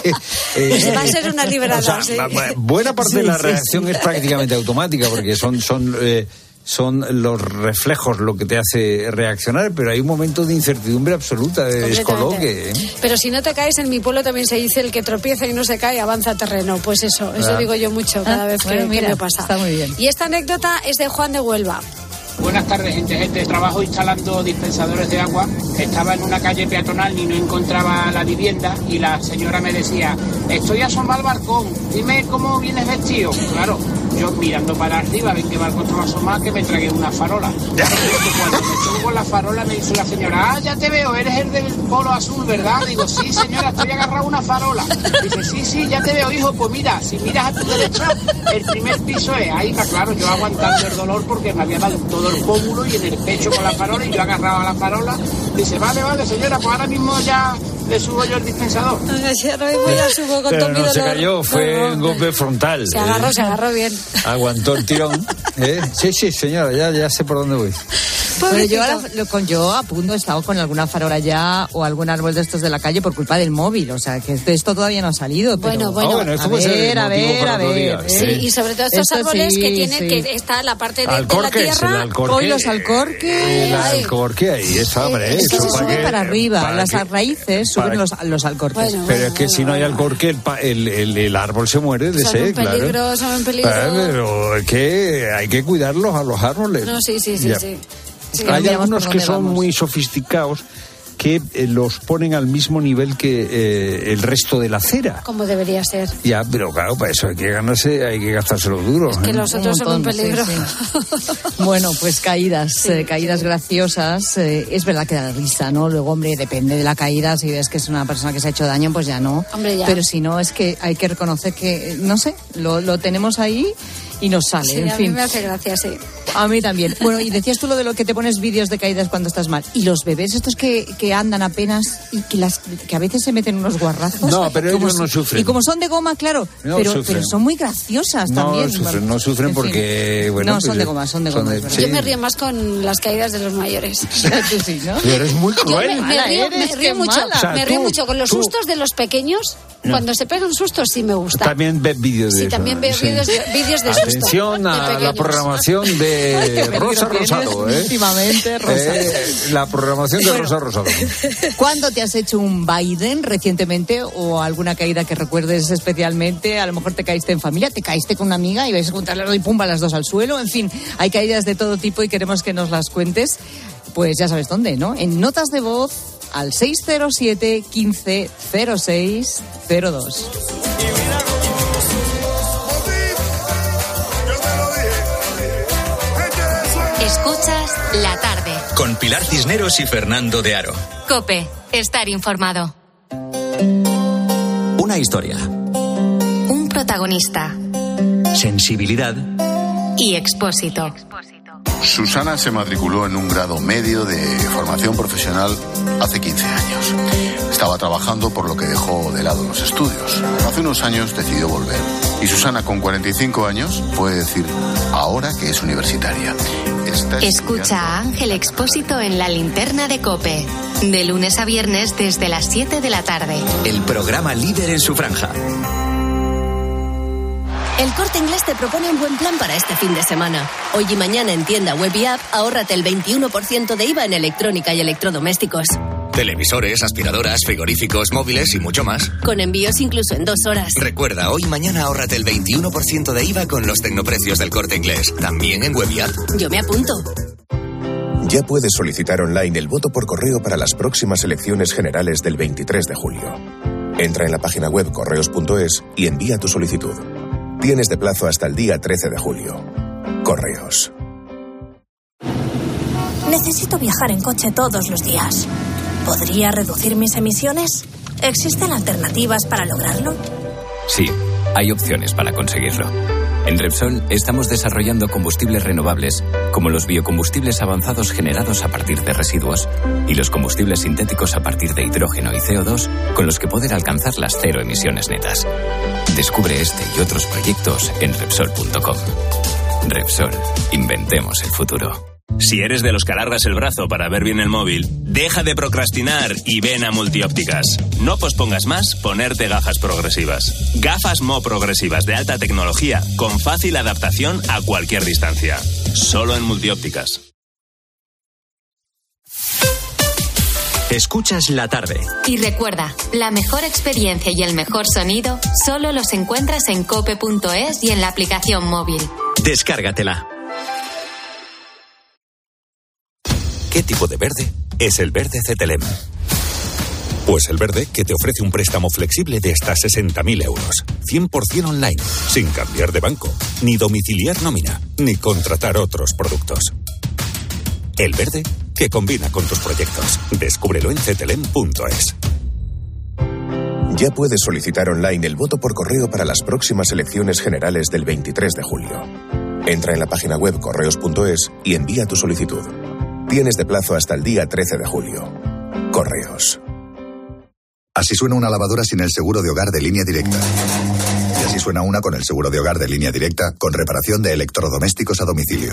Speaker 1: Eh,
Speaker 16: Va a ser una liberada,
Speaker 1: o sea,
Speaker 16: sí.
Speaker 1: bu- buena parte
Speaker 7: Sí,
Speaker 1: de la
Speaker 7: sí,
Speaker 1: reacción
Speaker 7: sí.
Speaker 1: es prácticamente automática porque son son eh, son los reflejos lo que te hace reaccionar, pero hay un momento de incertidumbre absoluta, de descoloque. ¿eh?
Speaker 16: Pero si no te caes, en mi pueblo también se dice el que tropieza y no se cae, avanza terreno. Pues eso, eso
Speaker 1: Ah.
Speaker 16: digo yo mucho cada
Speaker 7: Ah,
Speaker 16: vez que,
Speaker 7: bueno,
Speaker 16: que
Speaker 7: mira,
Speaker 16: me pasa.
Speaker 7: está muy bien.
Speaker 16: Y esta anécdota es de Juan de Huelva.
Speaker 19: Buenas tardes, gente, gente. Trabajo instalando dispensadores de agua. Estaba en una calle peatonal y no encontraba la vivienda y la señora me decía, estoy asomado al balcón, dime cómo vienes vestido. Claro, yo mirando para arriba, ven que el balcón estaba asomado, que me tragué una farola. Cuando me estuvo con la farola me dice la señora, ah, ya te veo, eres el del polo azul, ¿verdad? Digo, sí, señora, estoy agarrado a una farola. Dice, sí, sí, ya te veo, hijo. Pues mira, si miras a tu derecha, el primer piso es. Ahí está claro, yo aguantando el dolor porque me había dado todo el pómulo y en el pecho con la farola y yo agarraba la farola. Dice, vale, vale, señora, pues ahora mismo ya le subo yo el dispensador.
Speaker 16: Sí, ahora mismo ya subo con
Speaker 1: Pero
Speaker 16: todo mi
Speaker 1: no
Speaker 16: dolor.
Speaker 1: se cayó, fue
Speaker 16: No, no,
Speaker 1: un golpe frontal.
Speaker 16: Se agarró,
Speaker 1: ¿eh?
Speaker 16: se agarró bien.
Speaker 1: Aguantó el tirón. ¿eh? Sí, sí, señora, ya, ya sé por dónde voy.
Speaker 7: Pero yo, ahora, lo- con yo a punto he estado con alguna farola ya o algún árbol de estos de la calle por culpa del móvil. O sea, que de esto todavía no ha salido. Pero,
Speaker 16: Bueno, bueno. Ah, bueno,
Speaker 1: esto
Speaker 7: a
Speaker 1: puede ser
Speaker 7: ver, a
Speaker 1: motivo
Speaker 7: ver,
Speaker 1: para
Speaker 7: a
Speaker 1: otro
Speaker 7: ver.
Speaker 1: día,
Speaker 7: ¿eh?
Speaker 16: Sí, y sobre todo estos
Speaker 7: Esto
Speaker 16: árboles
Speaker 7: sí,
Speaker 16: que tienen,
Speaker 7: sí.
Speaker 16: que está la parte de, de la
Speaker 1: Alcorques, el
Speaker 16: tierra.
Speaker 1: alcorque.
Speaker 7: Hoy los alcorques.
Speaker 1: El alcorque, ahí está, hombre.
Speaker 7: Es que
Speaker 1: eso
Speaker 7: se
Speaker 1: para
Speaker 7: sube
Speaker 1: que-
Speaker 7: para arriba,
Speaker 1: para
Speaker 7: las
Speaker 1: que-
Speaker 7: raíces
Speaker 1: para
Speaker 7: suben los, los alcorques.
Speaker 1: Pero es que si no hay alcorque, el, pa- el, el, el árbol se muere de
Speaker 16: Son
Speaker 1: sed,
Speaker 16: un peligro,
Speaker 1: claro.
Speaker 16: son un peligro.
Speaker 1: Ah, pero es que hay que cuidarlos a los árboles.
Speaker 16: No, sí, sí, sí,
Speaker 1: Ya.
Speaker 16: sí. Sí,
Speaker 1: Hay
Speaker 16: miramos
Speaker 1: algunos
Speaker 16: por
Speaker 1: que
Speaker 16: dónde
Speaker 1: son
Speaker 16: vamos.
Speaker 1: muy sofisticados que eh, los ponen al mismo nivel que eh, el resto de la acera.
Speaker 16: Como debería ser.
Speaker 1: Ya, pero claro, para eso hay que ganarse, hay que gastárselo duro.
Speaker 16: Que
Speaker 1: ¿eh?
Speaker 16: los otros son un
Speaker 7: montón, sí,
Speaker 16: peligro.
Speaker 7: Bueno, pues caídas, eh, caídas graciosas. eh, es verdad que da risa, ¿no? Luego, hombre, depende de la caída. Si ves que es una persona que se ha hecho daño, pues ya no.
Speaker 16: Hombre, ya.
Speaker 7: Pero si no, es que hay que reconocer que, eh, no sé, lo, lo tenemos ahí y nos sale.
Speaker 16: Sí,
Speaker 7: en
Speaker 16: a
Speaker 7: fin.
Speaker 16: mí me hace gracia, sí.
Speaker 7: A mí también. Bueno, y decías tú lo de lo que te pones vídeos de caídas cuando estás mal. Y los bebés estos que, que andan apenas y que, las, que a veces se meten unos guarrazos.
Speaker 1: No, pero
Speaker 7: Como
Speaker 1: ellos no
Speaker 7: si-
Speaker 1: sufren.
Speaker 7: Y como son de goma, claro.
Speaker 1: No
Speaker 7: pero,
Speaker 1: sufren.
Speaker 7: pero son muy graciosas
Speaker 1: No
Speaker 7: también.
Speaker 1: sufren,
Speaker 7: Bueno,
Speaker 1: no sufren
Speaker 7: en fin.
Speaker 1: porque, bueno,
Speaker 7: No, son
Speaker 1: pues,
Speaker 7: de goma, son de goma. es verdad.
Speaker 1: sí.
Speaker 16: Yo me río más con las caídas de los mayores.
Speaker 7: Tú sí, ¿no?
Speaker 1: Tú eres muy
Speaker 16: Yo
Speaker 1: cruel.
Speaker 16: me, me
Speaker 7: Mala
Speaker 16: río,
Speaker 7: eres,
Speaker 16: me
Speaker 7: qué
Speaker 16: río mucho,
Speaker 7: mala.
Speaker 1: O sea,
Speaker 16: me río
Speaker 1: tú-
Speaker 16: mucho con los
Speaker 1: tú-
Speaker 16: sustos de los pequeños.
Speaker 1: No.
Speaker 16: Cuando se pegan sustos sí me gusta.
Speaker 1: También ves vídeos de
Speaker 16: Sí,
Speaker 1: eso.
Speaker 16: también veo
Speaker 1: sí.
Speaker 16: vídeos de, vídeos de susto.
Speaker 1: Atención
Speaker 16: de
Speaker 1: a la
Speaker 16: pequeños.
Speaker 1: programación de
Speaker 7: Ay, qué
Speaker 1: Rosa
Speaker 7: peligro tienes
Speaker 1: Rosado, ¿eh?
Speaker 7: últimamente, Rosa.
Speaker 1: Eh, la programación de
Speaker 7: Bueno.
Speaker 1: Rosa Rosado.
Speaker 7: ¿Cuándo te has hecho un Biden recientemente o alguna caída que recuerdes especialmente? A lo mejor te caíste en familia, te caíste con una amiga y vais a juntarlas y pumba las dos al suelo. En fin, hay caídas de todo tipo y queremos que nos las cuentes. Pues ya sabes dónde, ¿no? En notas de voz al seis cero siete, quince, cero seis, cero dos.
Speaker 3: Escuchas La Tarde.
Speaker 2: Con Pilar Cisneros y Fernando de Aro.
Speaker 3: Cope, estar informado.
Speaker 2: Una historia.
Speaker 3: Un protagonista
Speaker 2: Sensibilidad.
Speaker 3: y Expósito.
Speaker 20: Susana se matriculó en un grado medio de formación profesional hace quince años. Estaba trabajando por lo que dejó de lado los estudios. Hace unos años decidió volver. Y Susana, con cuarenta y cinco años, puede decir ahora que es universitaria. Está
Speaker 3: Escucha a Ángel Expósito en La Linterna de Cope. De lunes a viernes desde las siete de la tarde.
Speaker 2: El programa líder en su franja.
Speaker 21: El Corte Inglés te propone un buen plan para este fin de semana. Hoy y mañana en tienda web y app, ahórrate el veintiuno por ciento de I V A en electrónica y electrodomésticos.
Speaker 2: Televisores, aspiradoras, frigoríficos, móviles y mucho más.
Speaker 21: Con envíos incluso en dos horas.
Speaker 2: Recuerda, hoy y mañana ahórrate el veintiuno por ciento de I V A con los tecnoprecios del Corte Inglés. También en web y app.
Speaker 21: Yo me apunto.
Speaker 22: Ya puedes solicitar online el voto por correo para las próximas elecciones generales del veintitrés de julio. Entra en la página web correos punto es y envía tu solicitud. Tienes de plazo hasta el día trece de julio. Correos.
Speaker 23: Necesito viajar en coche todos los días. ¿Podría reducir mis emisiones? ¿Existen alternativas para lograrlo?
Speaker 24: Sí, hay opciones para conseguirlo. En Repsol estamos desarrollando combustibles renovables, como los biocombustibles avanzados generados a partir de residuos y los combustibles sintéticos a partir de hidrógeno y C O dos, con los que poder alcanzar las cero emisiones netas. Descubre este y otros proyectos en Repsol punto com. Repsol, inventemos el futuro.
Speaker 25: Si eres de los que alargas el brazo para ver bien el móvil, deja de procrastinar y ven a Multiópticas. No pospongas más ponerte gafas progresivas. Gafas Mo progresivas de alta tecnología con fácil adaptación a cualquier distancia. Solo en Multiópticas.
Speaker 2: Escuchas La Tarde.
Speaker 3: Y recuerda, la mejor experiencia y el mejor sonido solo los encuentras en cope punto es y en la aplicación móvil.
Speaker 2: Descárgatela.
Speaker 4: ¿Qué tipo de verde es el verde Cetelem? Pues el verde que te ofrece un préstamo flexible de hasta sesenta mil euros, cien por ciento online, sin cambiar de banco, ni domiciliar nómina, ni contratar otros productos. El verde que combina con tus proyectos. Descúbrelo en cetelem punto es.
Speaker 22: Ya puedes solicitar online el voto por correo para las próximas elecciones generales del veintitrés de julio. Entra en la página web correos punto es y envía tu solicitud. Tienes de plazo hasta el día trece de julio. Correos.
Speaker 5: Así suena una lavadora sin el seguro de hogar de Línea Directa. Y así suena una con el seguro de hogar de Línea Directa con reparación de electrodomésticos a domicilio.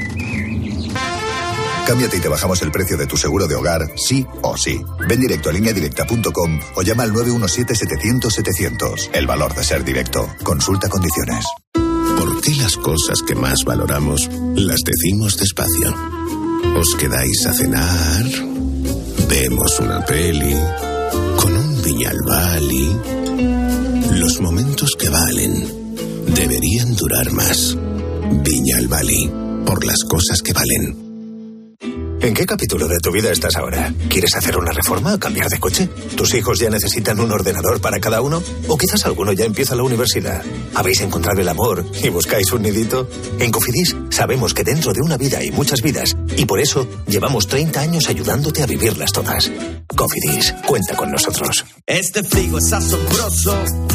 Speaker 5: Cámbiate y te bajamos el precio de tu seguro de hogar, sí o sí. Ven directo a línea directa punto com o llama al nueve uno siete setecientos setecientos. El valor de ser directo. Consulta condiciones.
Speaker 6: ¿Por qué las cosas que más valoramos las decimos despacio? ¿Os quedáis a cenar? ¿Vemos una peli? ¿Con un Viñalbali? Los momentos que valen deberían durar más. Viñalbali, por las cosas que valen.
Speaker 8: ¿En qué capítulo de tu vida estás ahora? ¿Quieres hacer una reforma o cambiar de coche? ¿Tus hijos ya necesitan un ordenador para cada uno? ¿O quizás alguno ya empieza la universidad? ¿Habéis encontrado el amor y buscáis un nidito? En Cofidis sabemos que dentro de una vida hay muchas vidas y por eso llevamos treinta años ayudándote a vivirlas todas. Cofidis, cuenta con nosotros.
Speaker 9: Este frigo es asombroso.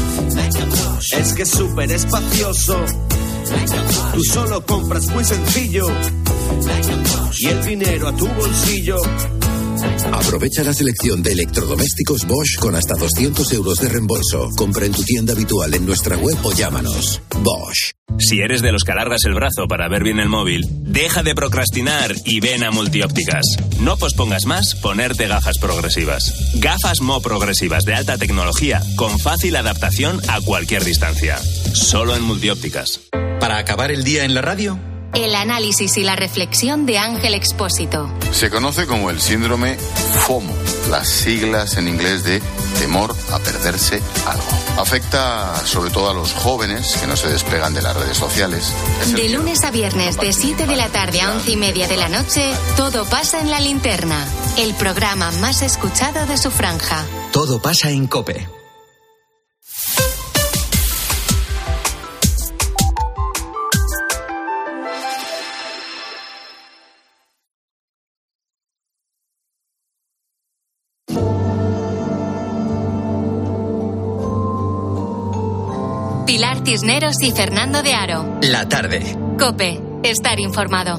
Speaker 9: Es que es súper espacioso. Tú solo compras muy sencillo y el dinero a tu bolsillo.
Speaker 6: Aprovecha la selección de electrodomésticos Bosch con hasta doscientos euros de reembolso. Compra en tu tienda habitual en nuestra web o llámanos. Bosch.
Speaker 25: Si eres de los que alargas el brazo para ver bien el móvil, deja de procrastinar y ven a Multiópticas. No pospongas más ponerte gafas progresivas. Gafas Mo progresivas de alta tecnología con fácil adaptación a cualquier distancia. Solo en Multiópticas.
Speaker 26: Para acabar el día en la radio,
Speaker 3: el análisis y la reflexión de Ángel Expósito.
Speaker 20: Se conoce como el síndrome FOMO, las siglas en inglés de temor a perderse algo. Afecta sobre todo a los jóvenes que no se despegan de las redes sociales.
Speaker 3: De lunes a viernes, de siete de la tarde a once y media de la noche, todo pasa en La Linterna, el programa más escuchado de su franja.
Speaker 26: Todo pasa en COPE.
Speaker 3: Pilar Cisneros y Fernando de Aro.
Speaker 26: La tarde.
Speaker 3: COPE. Estar informado.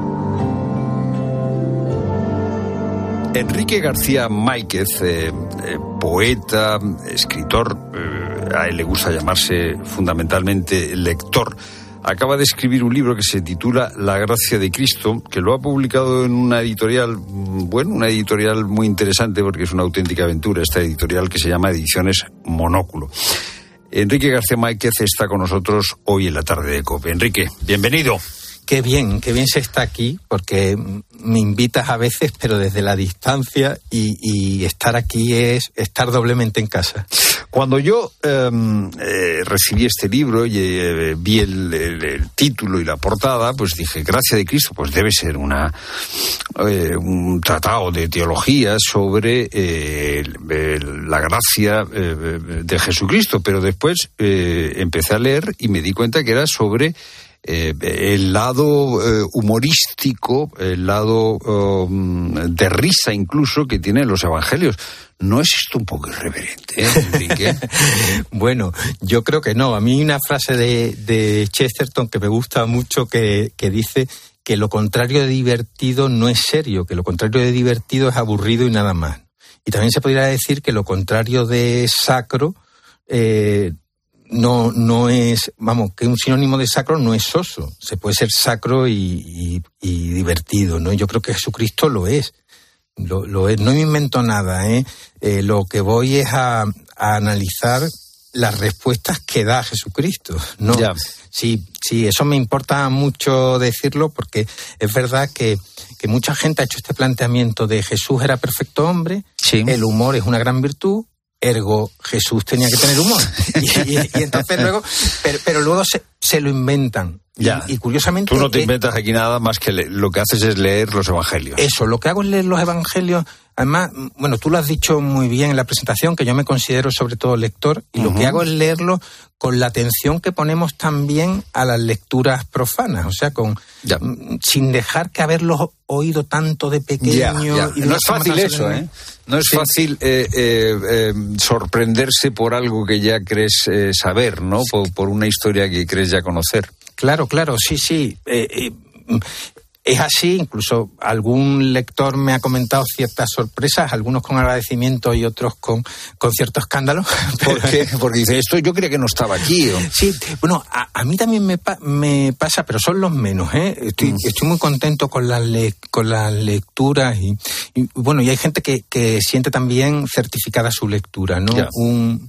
Speaker 1: Enrique García Máiquez, eh, eh, poeta, escritor, eh, a él le gusta llamarse fundamentalmente lector, acaba de escribir un libro que se titula La gracia de Cristo, que lo ha publicado en una editorial, bueno, una editorial muy interesante porque es una auténtica aventura, esta editorial que se llama Ediciones Monóculo. Enrique García Máiquez está con nosotros hoy en la tarde de COPE. Enrique, bienvenido.
Speaker 27: Qué bien, qué bien se está aquí, porque me invitas a veces, pero desde la distancia, y, y estar aquí es estar doblemente en casa.
Speaker 1: Cuando yo eh, eh, recibí este libro y eh, vi el, el, el título y la portada, pues dije, Gracia de Cristo, pues debe ser una eh, un tratado de teología sobre eh, el, la gracia eh, de Jesucristo, pero después eh, empecé a leer y me di cuenta que era sobre Eh, el lado eh, humorístico, el lado eh, de risa incluso que tienen los evangelios. ¿No es esto un poco irreverente, eh, Enrique?
Speaker 27: Bueno, yo creo que no. A mí hay una frase de, de Chesterton que me gusta mucho que, que dice que lo contrario de divertido no es serio, que lo contrario de divertido es aburrido y nada más. Y también se podría decir que lo contrario de sacro eh, No, no es, vamos, que un sinónimo de sacro no es soso. Se puede ser sacro y, y, y divertido, ¿no? Yo creo que Jesucristo lo es. Lo, lo es. No me invento nada, ¿eh? eh lo que voy es a, a analizar las respuestas que da Jesucristo, ¿no?
Speaker 1: Ya.
Speaker 27: Sí, sí, eso me importa mucho decirlo porque es verdad que, que mucha gente ha hecho este planteamiento de Jesús era perfecto hombre,
Speaker 1: sí.
Speaker 27: El humor es una gran virtud, ergo Jesús tenía que tener humor. Y, y, y entonces luego, pero, pero luego se, se lo inventan.
Speaker 1: Ya.
Speaker 27: Y, y curiosamente...
Speaker 1: Tú no te inventas aquí nada más que le, lo que haces es leer los evangelios.
Speaker 27: Eso, lo que hago es leer los evangelios. Además, bueno, tú lo has dicho muy bien en la presentación, que yo me considero sobre todo lector, y uh-huh. lo que hago es leerlo con la atención que ponemos también a las lecturas profanas, o sea, con ya. sin dejar que haberlos oído tanto de pequeño.
Speaker 1: Ya, ya.
Speaker 27: Y
Speaker 1: no es fácil eso, ¿eh? No es sí. fácil eh, eh, eh, sorprenderse por algo que ya crees eh, saber, ¿no? Por, por una historia que crees ya conocer.
Speaker 27: Claro, claro, sí, sí. Eh, eh, es así, incluso algún lector me ha comentado ciertas sorpresas, algunos con agradecimiento y otros con, con cierto escándalo.
Speaker 1: ¿Por qué? Porque dice, esto yo creía que no estaba aquí. ¿O?
Speaker 27: Sí, bueno, a, a mí también me, pa, me pasa, pero son los menos, ¿eh? Estoy, mm. estoy muy contento con las le, con las lecturas y, y bueno, y hay gente que, que siente también certificada su lectura, ¿no? Un,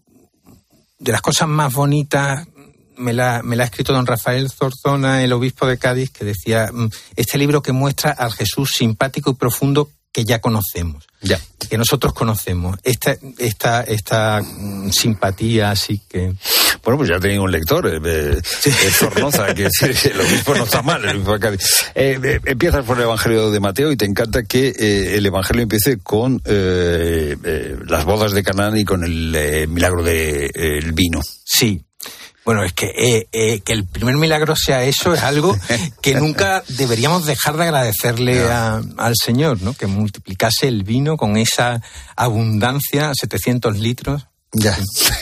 Speaker 27: de las cosas más bonitas... Me la, me la ha escrito don Rafael Zorzona, el obispo de Cádiz, que decía, este libro que muestra al Jesús simpático y profundo que ya conocemos,
Speaker 1: ya.
Speaker 27: que nosotros conocemos, esta, esta, esta mm, simpatía así que...
Speaker 1: Bueno, pues ya tenía un lector, eh, sí. Zornoza, que el obispo no está mal, el obispo de Cádiz. Eh, eh, empiezas por el Evangelio de Mateo y te encanta que eh, el Evangelio empiece con eh, eh, las bodas de Canaán y con el eh, milagro del de, vino.
Speaker 27: Sí. Bueno, es que eh, eh, que el primer milagro sea eso es algo que nunca deberíamos dejar de agradecerle a, al Señor, ¿no? Que multiplicase el vino con esa abundancia, setecientos litros.
Speaker 1: Ya.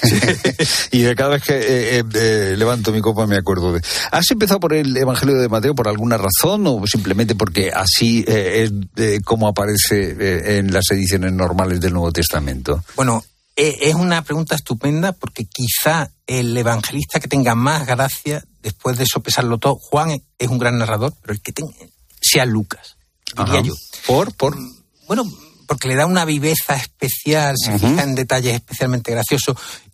Speaker 1: Y de cada vez que eh, eh, levanto mi copa me acuerdo de... ¿Has empezado por el Evangelio de Mateo por alguna razón o simplemente porque así eh, es eh, como aparece eh, en las ediciones normales del Nuevo Testamento?
Speaker 27: Bueno... Es una pregunta estupenda porque quizá el evangelista que tenga más gracia, después de sopesarlo todo, Juan es un gran narrador, pero el que tenga, sea Lucas, diría Ajá. yo.
Speaker 1: ¿Por? ¿Por?
Speaker 27: Bueno, porque le da una viveza especial, se uh-huh. fija en detalles especialmente graciosos.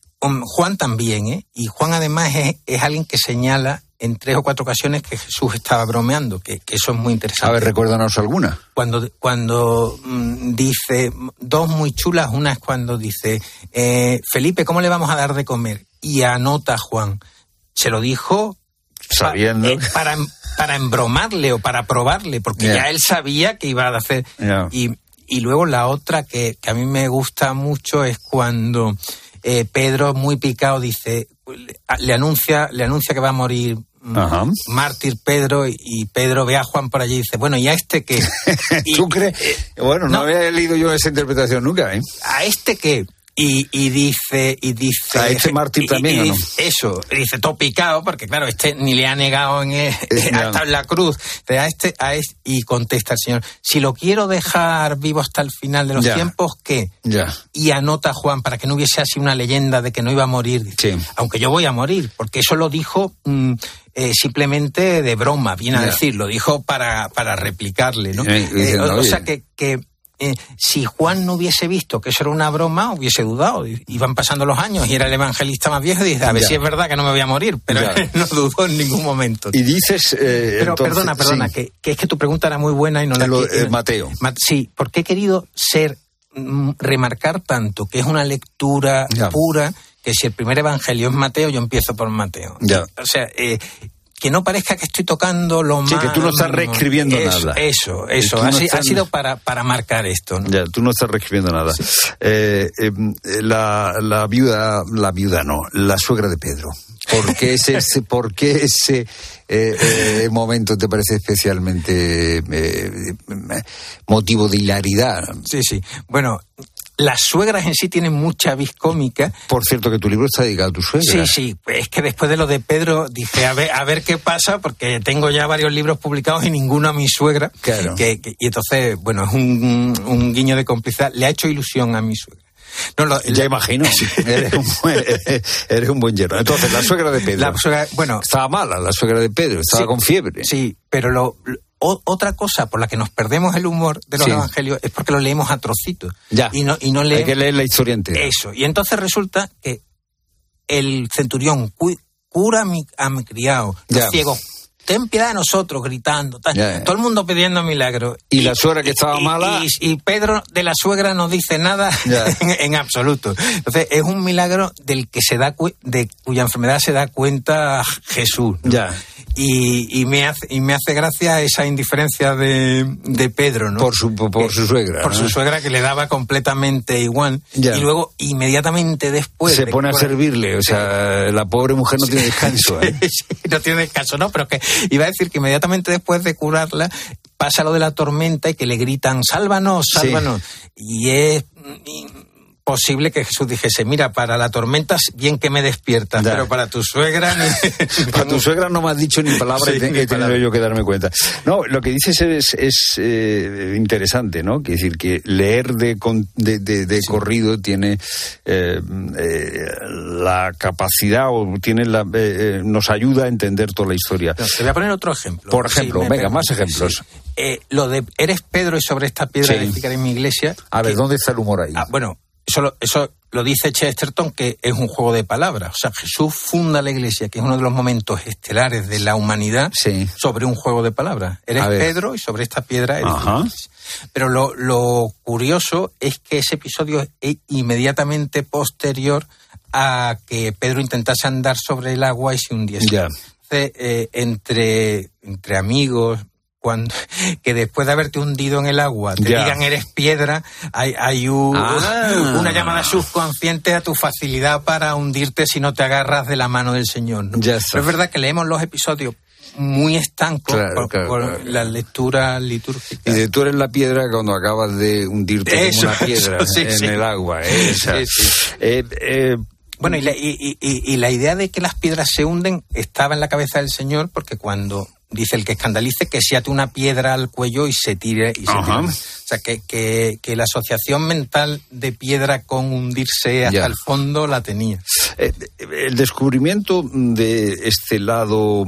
Speaker 27: Juan también, ¿eh? Y Juan además es, es alguien que señala en tres o cuatro ocasiones que Jesús estaba bromeando, que, que eso es muy interesante.
Speaker 1: A ver, recuérdanos alguna.
Speaker 27: Cuando, cuando mmm, dice, dos muy chulas, una es cuando dice, eh, Felipe, ¿cómo le vamos a dar de comer? Y anota Juan, se lo dijo
Speaker 1: sabiendo
Speaker 27: pa, eh, para, para embromarle o para probarle, porque yeah. ya él sabía que iba a hacer.
Speaker 1: Yeah.
Speaker 27: Y, y luego la otra que, que a mí me gusta mucho es cuando eh, Pedro, muy picado, dice, le anuncia, le anuncia que va a morir
Speaker 1: Ajá.
Speaker 27: mártir Pedro, y Pedro ve a Juan por allí y dice, bueno, ¿y a este qué? Y,
Speaker 1: ¿Tú crees? Bueno, no, no había leído yo esa interpretación nunca, ¿eh?
Speaker 27: ¿A este qué? Y, y dice, y dice...
Speaker 1: ¿A este mártir también
Speaker 27: y,
Speaker 1: y
Speaker 27: y
Speaker 1: no?
Speaker 27: Eso, dice todo picado, porque claro, este ni le ha negado en el, hasta en la cruz. A este, a este, y contesta el Señor, si lo quiero dejar vivo hasta el final de los
Speaker 1: ya.
Speaker 27: tiempos, ¿qué?
Speaker 1: Ya.
Speaker 27: Y anota Juan, para que no hubiese así una leyenda de que no iba a morir. Dice,
Speaker 1: sí.
Speaker 27: Aunque yo voy a morir, porque eso lo dijo... Mmm, Eh, simplemente de broma, viene yeah. a decir, lo dijo para, para replicarle, ¿no?
Speaker 1: Eh,
Speaker 27: eh, o, o sea que, que eh, si Juan no hubiese visto que eso era una broma, hubiese dudado. Iban pasando los años y era el evangelista más viejo y dice, a ver yeah. si es verdad que no me voy a morir, pero yeah. no dudó en ningún momento.
Speaker 1: Y dices... Eh,
Speaker 27: pero
Speaker 1: entonces,
Speaker 27: perdona, perdona, sí. que, que es que tu pregunta era muy buena y no la...
Speaker 1: Lo,
Speaker 27: que,
Speaker 1: eh, Mateo.
Speaker 27: Ma, sí, porque he querido ser, mm, remarcar tanto que es una lectura yeah. pura... que si el primer evangelio es Mateo, yo empiezo por Mateo.
Speaker 1: Ya.
Speaker 27: O sea, eh, que no parezca que estoy tocando lo más...
Speaker 1: Sí, que tú no estás reescribiendo
Speaker 27: eso,
Speaker 1: nada.
Speaker 27: Eso, eso. Ha, no estás... ha sido para, para marcar esto, ¿no?
Speaker 1: Ya, tú no estás reescribiendo nada. Sí. Eh, eh, la, la viuda, la viuda no, la suegra de Pedro. ¿Por qué ese, por qué ese eh, eh, momento te parece especialmente eh, motivo de hilaridad?
Speaker 27: Sí, sí. Bueno... Las suegras en sí tienen mucha vis cómica.
Speaker 1: Por cierto, que tu libro está dedicado a tu suegra.
Speaker 27: Sí, sí. Es que después de lo de Pedro dije, a ver, a ver qué pasa, porque tengo ya varios libros publicados y ninguno a mi suegra.
Speaker 1: Claro.
Speaker 27: Que, que, y entonces, bueno, es un, un guiño de complicidad. Le ha hecho ilusión a mi suegra.
Speaker 1: No, lo, ya imagino. eres, un buen, eres un buen yerno. Entonces, la suegra de Pedro.
Speaker 27: La suegra, bueno,
Speaker 1: estaba mala, la suegra de Pedro. Estaba
Speaker 27: sí,
Speaker 1: con fiebre.
Speaker 27: Sí, pero lo... O, otra cosa por la que nos perdemos el humor de los sí. evangelios es porque lo leemos a trocitos.
Speaker 1: Ya.
Speaker 27: Y no, y no leemos...
Speaker 1: Hay que leer la historia entera.
Speaker 27: Eso. Y entonces resulta que el centurión cu- cura a mi, a mi criado, los ciegos, ten piedad de nosotros, gritando, tal,
Speaker 1: ya, ya.
Speaker 27: todo el mundo pidiendo milagros.
Speaker 1: Y, y la suegra que estaba
Speaker 27: y,
Speaker 1: mala...
Speaker 27: Y, y Pedro de la suegra no dice nada en, en absoluto. Entonces es un milagro del que se da cu- de cuya enfermedad se da cuenta Jesús, ¿no?
Speaker 1: Ya.
Speaker 27: Y, y, me hace, y me hace gracia esa indiferencia de, de Pedro, ¿no?
Speaker 1: Por su, por
Speaker 27: que,
Speaker 1: su suegra.
Speaker 27: Por
Speaker 1: ¿no?
Speaker 27: su suegra, que le daba completamente igual.
Speaker 1: Ya.
Speaker 27: Y luego, inmediatamente después...
Speaker 1: Se pone a servirle, o sea, la pobre mujer no tiene descanso, ¿eh?
Speaker 27: Sí, no tiene descanso, ¿no? Pero que iba a decir que inmediatamente después de curarla, pasa lo de la tormenta y que le gritan, sálvanos, sálvanos. Sí. Y es... posible que Jesús dijese, mira, para la tormenta bien que me despiertas, ya. Pero para tu suegra... Ni...
Speaker 1: para tu suegra no me has dicho ni palabra, sí, he tenido palabra. Yo que darme cuenta. No, lo que dices es, es eh, interesante, ¿no? Quiere decir que leer de, de, de, de sí. corrido tiene eh, eh, la capacidad o tiene la, eh, nos ayuda a entender toda la historia.
Speaker 27: No, te voy a poner otro ejemplo.
Speaker 1: Por ejemplo, sí, venga, más ejemplos.
Speaker 27: Sí. Eh, lo de eres Pedro y sobre esta piedra sí. edificaré mi iglesia.
Speaker 1: A ver, que, ¿dónde está el humor ahí?
Speaker 27: Ah, bueno... Eso lo, eso lo dice Chesterton, que es un juego de palabras. O sea, Jesús funda la iglesia, que es uno de los momentos estelares de la humanidad,
Speaker 1: sí.
Speaker 27: sobre un juego de palabras. Eres Pedro y sobre esta piedra eres Iglesia. Pero lo, lo curioso es que ese episodio es inmediatamente posterior a que Pedro intentase andar sobre el agua y se hundiese.
Speaker 1: Yeah.
Speaker 27: Entonces, eh, entre, entre amigos... Cuando, que después de haberte hundido en el agua te ya. digan eres piedra, hay, hay un, ah. una llamada subconsciente a tu facilidad para hundirte si no te agarras de la mano del Señor, ¿no? Pero es verdad que leemos los episodios muy estancos
Speaker 1: claro,
Speaker 27: por,
Speaker 1: claro,
Speaker 27: por
Speaker 1: claro.
Speaker 27: la lectura litúrgica.
Speaker 1: Y de tú eres la piedra cuando acabas de hundirte eso, como una piedra eso, sí, en sí. el agua. ¿eh? O sea, sí, sí. Eh, eh,
Speaker 27: bueno, y la, y, y, y la idea de que las piedras se hunden estaba en la cabeza del Señor, porque cuando... dice el que escandalice que se ate una piedra al cuello y se tire. Y se tire. O sea, que, que, que la asociación mental de piedra con hundirse hasta ya. el fondo la tenía.
Speaker 1: Eh, el descubrimiento de este lado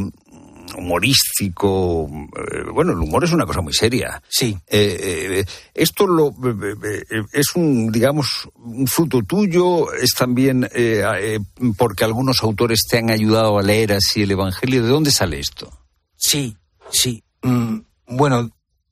Speaker 1: humorístico, eh, bueno, el humor es una cosa muy seria.
Speaker 27: Sí.
Speaker 1: Eh, eh, esto lo, eh, es un, digamos, un fruto tuyo, es también eh, eh, porque algunos autores te han ayudado a leer así el Evangelio. ¿De dónde sale esto?
Speaker 27: Sí, sí. Mm, bueno,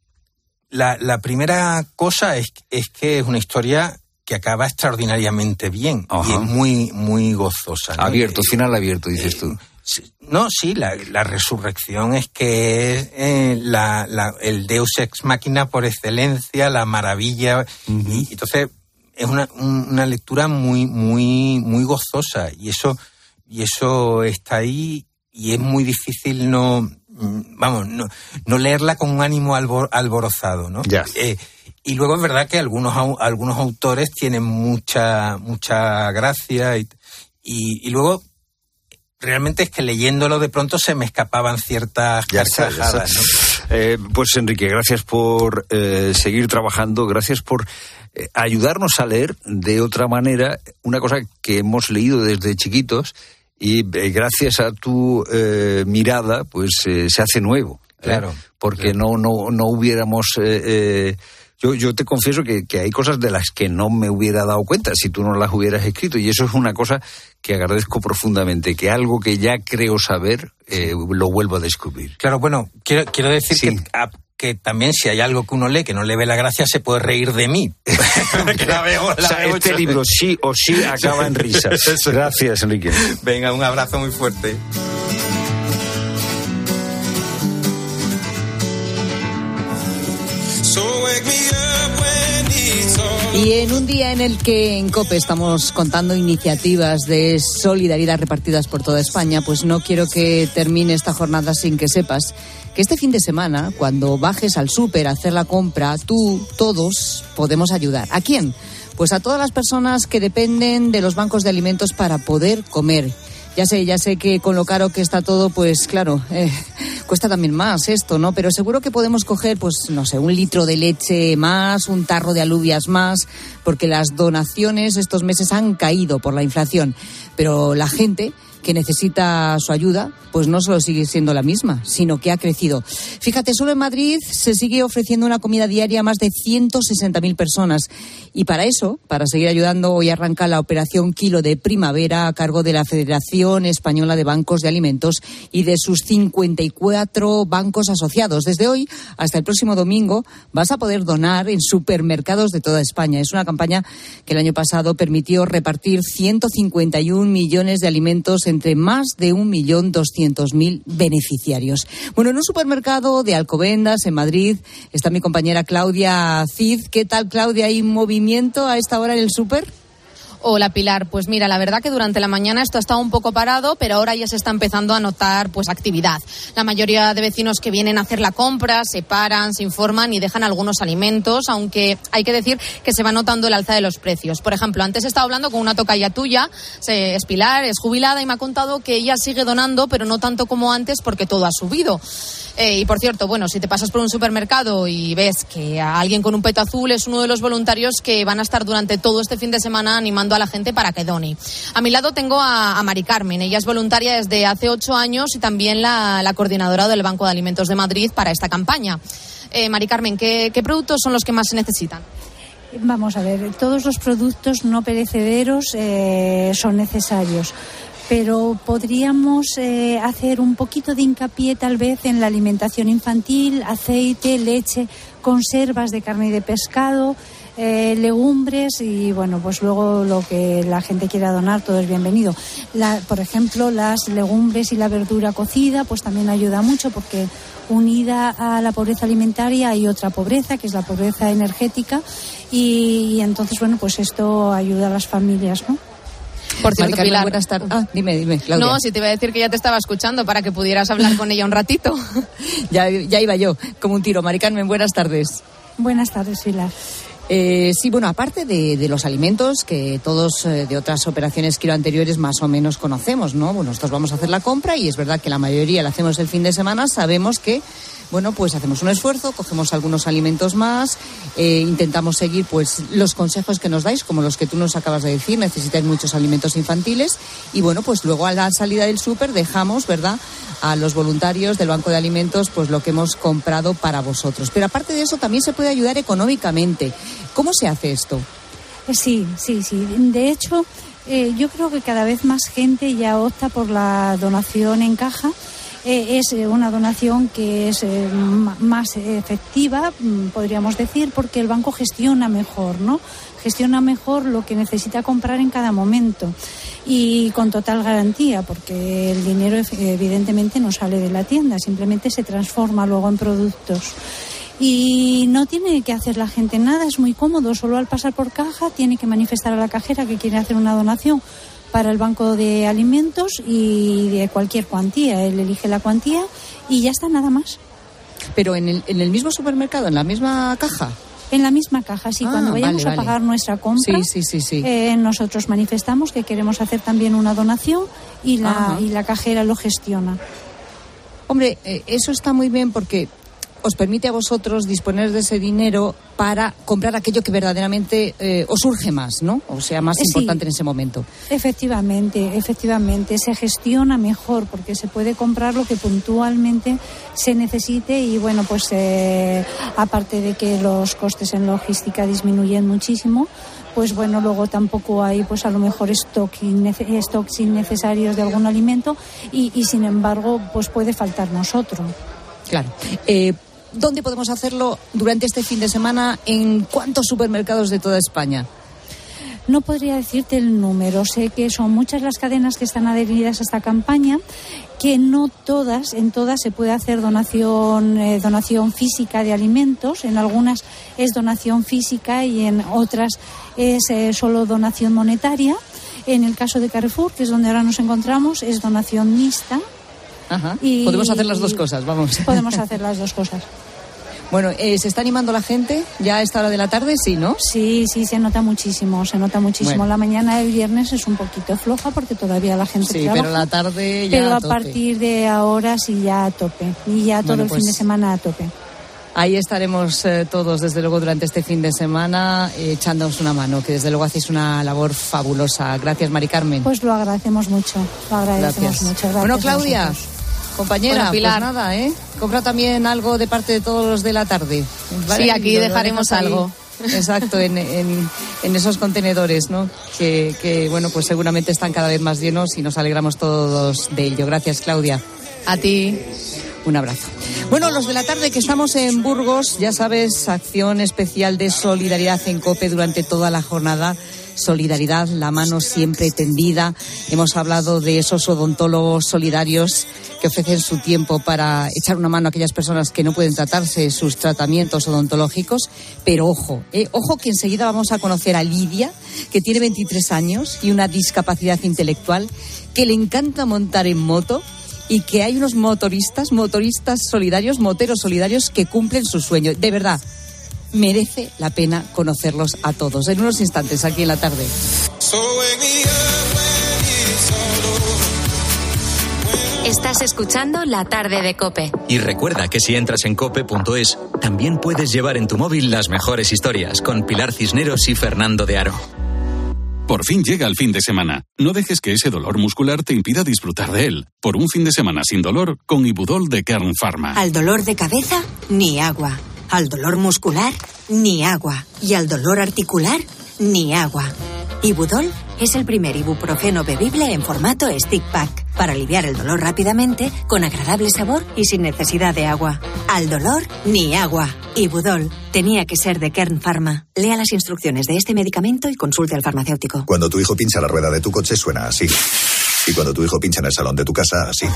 Speaker 27: la, la primera cosa es, es que es una historia que acaba extraordinariamente bien. Ajá. Y es muy, muy gozosa, ¿no?
Speaker 1: Abierto, final abierto, dices tú.
Speaker 27: Sí, no, sí, la, la resurrección es que es eh, la, la, el Deus ex machina por excelencia, la maravilla. Uh-huh. Y entonces es una, una lectura muy, muy, muy gozosa. Y eso, y eso está ahí y es muy difícil no... Vamos, no, no leerla con un ánimo albor, alborozado, ¿no?
Speaker 1: Ya.
Speaker 27: Eh, y luego es verdad que algunos algunos autores tienen mucha mucha gracia y, y, y luego realmente es que leyéndolo de pronto se me escapaban ciertas carcajadas, ¿no?
Speaker 1: Eh, pues Enrique, gracias por eh, seguir trabajando, gracias por eh, ayudarnos a leer de otra manera una cosa que hemos leído desde chiquitos. Y eh, gracias a tu eh, mirada, pues eh, se hace nuevo. ¿eh?
Speaker 27: Claro.
Speaker 1: Porque
Speaker 27: claro.
Speaker 1: no no no hubiéramos... Eh, eh, yo, yo te confieso que, que hay cosas de las que no me hubiera dado cuenta si tú no las hubieras escrito. Y eso es una cosa que agradezco profundamente, que algo que ya creo saber eh, lo vuelvo a descubrir.
Speaker 27: Claro, bueno, quiero, quiero decir
Speaker 1: sí.
Speaker 27: que... A... que también si hay algo que uno lee que no le ve la gracia se puede reír de mí.
Speaker 1: la veo, la o sea, veo este mucho. Libro sí o sí acaba en risas. Gracias, Enrique.
Speaker 27: Venga, un abrazo muy fuerte.
Speaker 7: Y en un día en el que en COPE estamos contando iniciativas de solidaridad repartidas por toda España, pues no quiero que termine esta jornada sin que sepas que este fin de semana, cuando bajes al súper a hacer la compra, tú, todos, podemos ayudar. ¿A quién? Pues a todas las personas que dependen de los bancos de alimentos para poder comer. Ya sé, ya sé que con lo caro que está todo, pues claro, eh, cuesta también más esto, ¿no? Pero seguro que podemos coger, pues no sé, un litro de leche más, un tarro de alubias más, porque las donaciones estos meses han caído por la inflación. Pero la gente que necesita su ayuda, pues no solo sigue siendo la misma, sino que ha crecido. Fíjate, solo en Madrid se sigue ofreciendo una comida diaria a más de ciento sesenta mil personas. Y para eso, para seguir ayudando, hoy arranca la operación Kilo de Primavera a cargo de la Federación Española de Bancos de Alimentos y de sus cincuenta y cuatro bancos asociados. Desde hoy hasta el próximo domingo vas a poder donar en supermercados de toda España. Es una campaña que el año pasado permitió repartir ciento cincuenta y un millones de alimentos en entre más de un millón doscientos mil beneficiarios. Bueno, en un supermercado de Alcobendas, en Madrid, está mi compañera Claudia Cid. ¿Qué tal, Claudia? ¿Hay movimiento a esta hora en el súper?
Speaker 10: Hola, Pilar. Pues mira, la verdad que durante la mañana esto ha estado un poco parado, pero ahora ya se está empezando a notar pues actividad. La mayoría de vecinos que vienen a hacer la compra se paran, se informan y dejan algunos alimentos, aunque hay que decir que se va notando el alza de los precios. Por ejemplo, antes he estado hablando con una tocaya tuya, es Pilar, es jubilada y me ha contado que ella sigue donando, pero no tanto como antes porque todo ha subido. Eh, y por cierto, bueno, si te pasas por un supermercado y ves que a alguien con un peto azul es uno de los voluntarios que van a estar durante todo este fin de semana animando a la gente para que done. A mi lado tengo a, a Mari Carmen. Ella es voluntaria desde hace ocho años y también la, la coordinadora del Banco de Alimentos de Madrid para esta campaña. Eh, Mari Carmen, ¿qué, ¿qué productos son los que más se necesitan?
Speaker 11: Vamos a ver, todos los productos no perecederos eh, son necesarios. Pero podríamos eh, hacer un poquito de hincapié tal vez en la alimentación infantil, aceite, leche, conservas de carne y de pescado, eh, legumbres y bueno, pues luego lo que la gente quiera donar, todo es bienvenido. La, por ejemplo, las legumbres y la verdura cocida pues también ayuda mucho porque unida a la pobreza alimentaria hay otra pobreza que es la pobreza energética y, y entonces bueno, pues esto ayuda a las familias, ¿no?
Speaker 10: Por cierto,
Speaker 7: Pilar,
Speaker 10: Pilar,
Speaker 7: buenas tardes. Ah, dime, dime, Claudia.
Speaker 10: No, si te iba a decir que ya te estaba escuchando para que pudieras hablar con ella un ratito.
Speaker 7: ya, ya iba yo, como un tiro. Mari Carmen, buenas tardes.
Speaker 11: Buenas tardes, Pilar.
Speaker 7: Eh, sí, bueno, aparte de, de los alimentos que todos eh, de otras operaciones Quiro anteriores más o menos conocemos, ¿no? Bueno, nosotros vamos a hacer la compra y es verdad que la mayoría la hacemos el fin de semana, sabemos que, bueno, pues hacemos un esfuerzo, cogemos algunos alimentos más, eh, intentamos seguir pues los consejos que nos dais, como los que tú nos acabas de decir, necesitáis muchos alimentos infantiles y bueno, pues luego a la salida del súper dejamos, ¿verdad?, a los voluntarios del Banco de Alimentos pues lo que hemos comprado para vosotros. Pero aparte de eso también se puede ayudar económicamente. ¿Cómo se hace esto?
Speaker 11: Sí, sí, sí. De hecho, eh, yo creo que cada vez más gente ya opta por la donación en caja. Eh, es una donación que es eh, m- más efectiva, podríamos decir, porque el banco gestiona mejor, ¿no? Gestiona mejor lo que necesita comprar en cada momento y con total garantía, porque el dinero evidentemente no sale de la tienda, simplemente se transforma luego en productos. Y no tiene que hacer la gente nada, es muy cómodo, solo al pasar por caja tiene que manifestar a la cajera que quiere hacer una donación para el Banco de Alimentos y de cualquier cuantía. Él elige la cuantía y ya está, nada más.
Speaker 7: ¿Pero en el, en el mismo supermercado, en la misma caja?
Speaker 11: En la misma caja, sí. Ah, cuando vayamos
Speaker 7: vale,
Speaker 11: a pagar
Speaker 7: vale.
Speaker 11: nuestra compra,
Speaker 7: sí, sí, sí, sí.
Speaker 11: Eh, nosotros manifestamos que queremos hacer también una donación y la, y la cajera lo gestiona.
Speaker 7: Hombre, eh, eso está muy bien porque os permite a vosotros disponer de ese dinero para comprar aquello que verdaderamente eh, os urge más, ¿no? O sea, más
Speaker 11: Sí.
Speaker 7: importante en ese momento.
Speaker 11: Efectivamente, efectivamente, se gestiona mejor porque se puede comprar lo que puntualmente se necesite y bueno, pues eh, aparte de que los costes en logística disminuyen muchísimo, pues bueno, luego tampoco hay pues a lo mejor stock innece- stocks innecesarios de algún alimento y, y sin embargo pues puede faltarnos otro.
Speaker 7: Claro. Eh, ¿Dónde podemos hacerlo durante este fin de semana? ¿En cuántos supermercados de toda España?
Speaker 11: No podría decirte el número, sé que son muchas las cadenas que están adheridas a esta campaña, que no todas, en todas se puede hacer donación, eh, donación física de alimentos, en algunas es donación física y en otras es eh, solo donación monetaria. En el caso de Carrefour, que es donde ahora nos encontramos, es donación mixta.
Speaker 7: Ajá.
Speaker 11: Y
Speaker 7: podemos hacer las dos cosas, vamos.
Speaker 11: Podemos hacer las dos cosas.
Speaker 7: Bueno, eh, ¿se está animando la gente ya a esta hora de la tarde? Sí, ¿no?
Speaker 11: Sí, sí, se nota muchísimo, se nota muchísimo.
Speaker 7: Bueno.
Speaker 11: La mañana del viernes es un poquito floja porque todavía la gente
Speaker 7: Sí,
Speaker 11: trabaja.
Speaker 7: pero la tarde ya
Speaker 11: Pero
Speaker 7: a
Speaker 11: a
Speaker 7: tope.
Speaker 11: partir de ahora sí ya a tope. Y ya todo
Speaker 7: Bueno,
Speaker 11: el
Speaker 7: pues
Speaker 11: fin de semana a tope.
Speaker 7: Ahí estaremos eh, todos, desde luego, durante este fin de semana, eh, echándoos una mano, que desde luego hacéis una labor fabulosa. Gracias, Mari Carmen.
Speaker 11: Pues lo agradecemos mucho, lo agradecemos
Speaker 7: Gracias.
Speaker 11: mucho. Gracias
Speaker 7: Bueno,
Speaker 11: a
Speaker 7: Claudia,
Speaker 11: vosotros.
Speaker 7: compañera,
Speaker 10: Bueno, Pilar.
Speaker 7: pues nada, ¿eh? Compra también algo de parte de todos los de la tarde.
Speaker 10: Sí, aquí
Speaker 7: Y lo- lo
Speaker 10: dejaremos
Speaker 7: dejas ahí.
Speaker 10: algo.
Speaker 7: Exacto, en, en, en esos contenedores, ¿no? Que, que, bueno, pues seguramente están cada vez más llenos y nos alegramos todos de ello. Gracias, Claudia.
Speaker 10: A ti.
Speaker 7: Un abrazo. Bueno, los de la tarde que estamos en Burgos, ya sabes, acción especial de solidaridad en COPE durante toda la jornada. solidaridad, la mano siempre tendida. Hemos hablado de esos odontólogos solidarios que ofrecen su tiempo para echar una mano a aquellas personas que no pueden tratarse sus tratamientos odontológicos. Pero ojo, eh, ojo que enseguida vamos a conocer a Lidia, que tiene veintitrés años y una discapacidad intelectual, que le encanta montar en moto y que hay unos motoristas, motoristas solidarios, moteros solidarios que cumplen su sueño. De verdad, merece la pena conocerlos a todos. En unos instantes, aquí en la tarde.
Speaker 3: Estás escuchando La Tarde de COPE.
Speaker 26: Y recuerda que si entras en cope punto es, también puedes llevar en tu móvil las mejores historias con Pilar Cisneros y Fernando de Aro.
Speaker 12: Por fin llega el fin de semana. No dejes que ese dolor muscular te impida disfrutar de él. Por un fin de semana sin dolor, con Ibudol de Kern Pharma.
Speaker 13: Al dolor de cabeza, ni agua. Al dolor muscular, ni agua. Y al dolor articular, ni agua. Ibudol es el primer ibuprofeno bebible en formato stick pack, para aliviar el dolor rápidamente, con agradable sabor y sin necesidad de agua. Al dolor, ni agua. Ibudol tenía que ser de Kern Pharma. Lea las instrucciones de este medicamento y consulte al farmacéutico.
Speaker 5: Cuando tu hijo pincha la rueda de tu coche suena así. Y cuando tu hijo pincha en el salón de tu casa, así.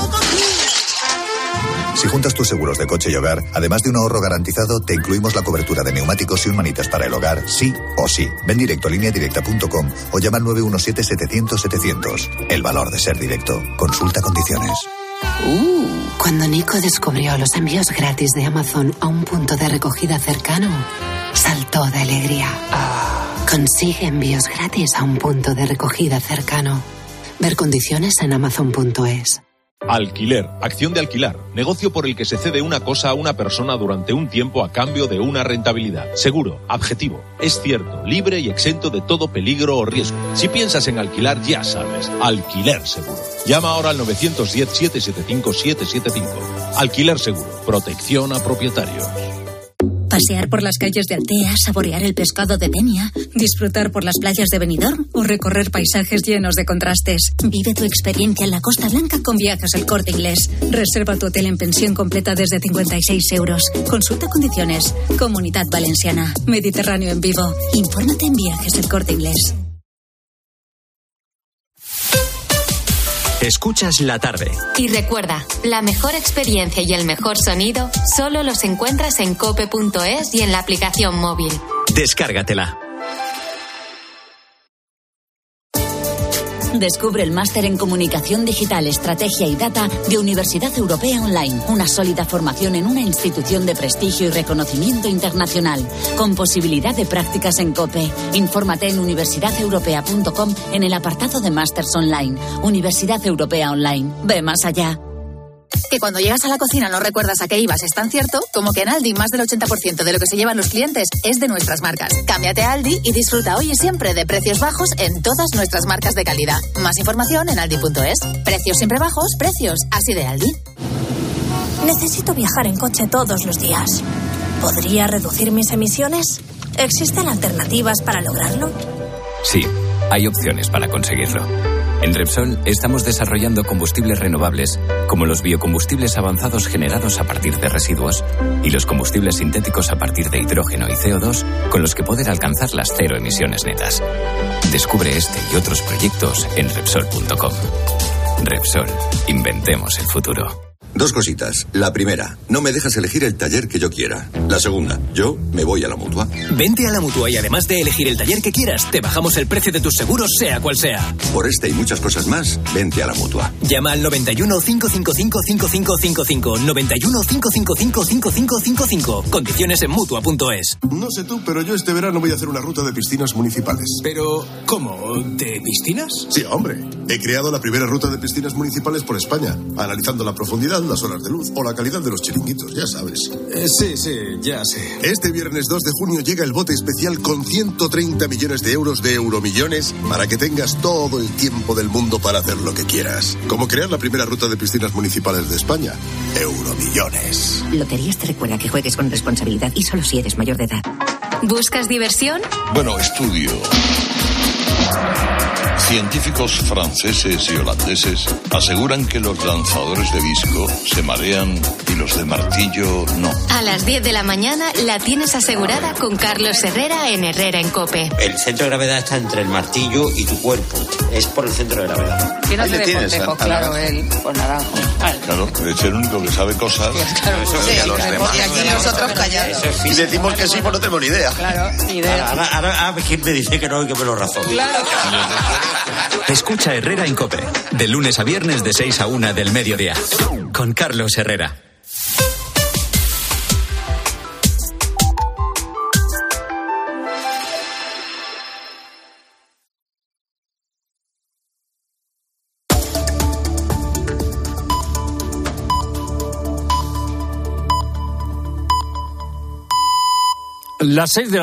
Speaker 5: Si juntas tus seguros de coche y hogar, además de un ahorro garantizado, te incluimos la cobertura de neumáticos y un manitas para el hogar, sí o sí. Ven directo a línea directa punto com o llama al nueve uno siete, setecientos, setecientos. El valor de ser directo. Consulta condiciones.
Speaker 14: Uh, cuando Nico descubrió los envíos gratis de Amazon a un punto de recogida cercano, saltó de alegría. Consigue envíos gratis a un punto de recogida cercano. Ver condiciones en amazon punto es.
Speaker 15: Alquiler, acción de alquilar, negocio por el que se cede una cosa a una persona durante un tiempo a cambio de una rentabilidad. Seguro, objetivo, es cierto, libre y exento de todo peligro o riesgo. Si piensas en alquilar, ya sabes, Alquiler Seguro. Llama ahora al nueve uno cero, siete siete cinco, siete siete cinco. Alquiler Seguro, protección a propietarios.
Speaker 17: Pasear por las calles de Altea, saborear el pescado de Denia, disfrutar por las playas de Benidorm o recorrer paisajes llenos de contrastes. Vive tu experiencia en la Costa Blanca con Viajes El Corte Inglés. Reserva tu hotel en pensión completa desde cincuenta y seis euros. Consulta condiciones. Comunidad Valenciana. Mediterráneo en vivo. Infórmate en Viajes El Corte Inglés.
Speaker 26: Escuchas La Tarde.
Speaker 3: Y recuerda, la mejor experiencia y el mejor sonido solo los encuentras en cope punto es y en la aplicación móvil.
Speaker 26: Descárgatela.
Speaker 18: Descubre el máster en Comunicación Digital, Estrategia y Data de Universidad Europea Online. Una sólida formación en una institución de prestigio y reconocimiento internacional. Con posibilidad de prácticas en COPE. Infórmate en universidad europea punto com en el apartado de Másters Online. Universidad Europea Online. Ve más allá.
Speaker 19: Que cuando llegas a la cocina no recuerdas a qué ibas es tan cierto como que en Aldi más del ochenta por ciento de lo que se llevan los clientes es de nuestras marcas. Cámbiate a Aldi y disfruta hoy y siempre de precios bajos en todas nuestras marcas de calidad. Más información en aldi punto es. Precios siempre bajos, precios así de Aldi.
Speaker 23: Necesito viajar en coche todos los días. ¿Podría reducir mis emisiones? ¿Existen alternativas para lograrlo?
Speaker 24: Sí, hay opciones para conseguirlo. En Repsol estamos desarrollando combustibles renovables, como los biocombustibles avanzados generados a partir de residuos y los combustibles sintéticos a partir de hidrógeno y C O dos, con los que poder alcanzar las cero emisiones netas. Descubre este y otros proyectos en Repsol punto com. Repsol, inventemos el futuro.
Speaker 28: Dos cositas. La primera, no me dejas elegir el taller que yo quiera. La segunda, yo me voy a la Mutua.
Speaker 29: Vente a la Mutua y además de elegir el taller que quieras, te bajamos el precio de tus seguros, sea cual sea.
Speaker 28: Por esta y muchas cosas más, vente a la Mutua.
Speaker 29: Llama al noventa y uno, cinco cinco cinco, cinco cinco cinco cinco. noventa y uno, cinco cinco cinco, cinco cinco cinco cinco. Condiciones en Mutua punto es.
Speaker 30: No sé tú, pero yo este verano voy a hacer una ruta de piscinas municipales.
Speaker 29: Pero, ¿cómo? ¿De piscinas?
Speaker 30: Sí, hombre. He creado la primera ruta de piscinas municipales por España, analizando la profundidad, las horas de luz o la calidad de los chiringuitos, ya sabes.
Speaker 29: Eh, sí, sí, ya sé.
Speaker 30: Este viernes dos de junio llega el bote especial con ciento treinta millones de euros de Euromillones para que tengas todo el tiempo del mundo para hacer lo que quieras. Como crear la primera ruta de piscinas municipales de España. Euromillones.
Speaker 18: Loterías te recuerda que juegues con responsabilidad y solo si eres mayor de edad.
Speaker 3: ¿Buscas diversión?
Speaker 28: Bueno, estudio.
Speaker 2: Científicos franceses y holandeses aseguran que los lanzadores de disco se marean y los de martillo no.
Speaker 3: A las diez de la mañana la tienes asegurada con Carlos Herrera en Herrera en COPE.
Speaker 4: El centro de gravedad está entre el martillo y tu cuerpo. Es por el centro de gravedad.
Speaker 6: ¿Quién hace de Fontejo? Claro, él, pues naranjo.
Speaker 2: Claro, es el único que sabe cosas.
Speaker 6: Claro, eso sí, a los demás. Y aquí nosotros callados.
Speaker 4: Y decimos que sí, pues no tenemos ni idea.
Speaker 6: Claro, ni idea.
Speaker 4: Ahora, ahora, ahora ¿quién me dice que no y que me lo razone?
Speaker 6: Claro.
Speaker 26: Escucha Herrera en COPE, de lunes a viernes de seis a una del mediodía, con Carlos Herrera.
Speaker 1: Las seis de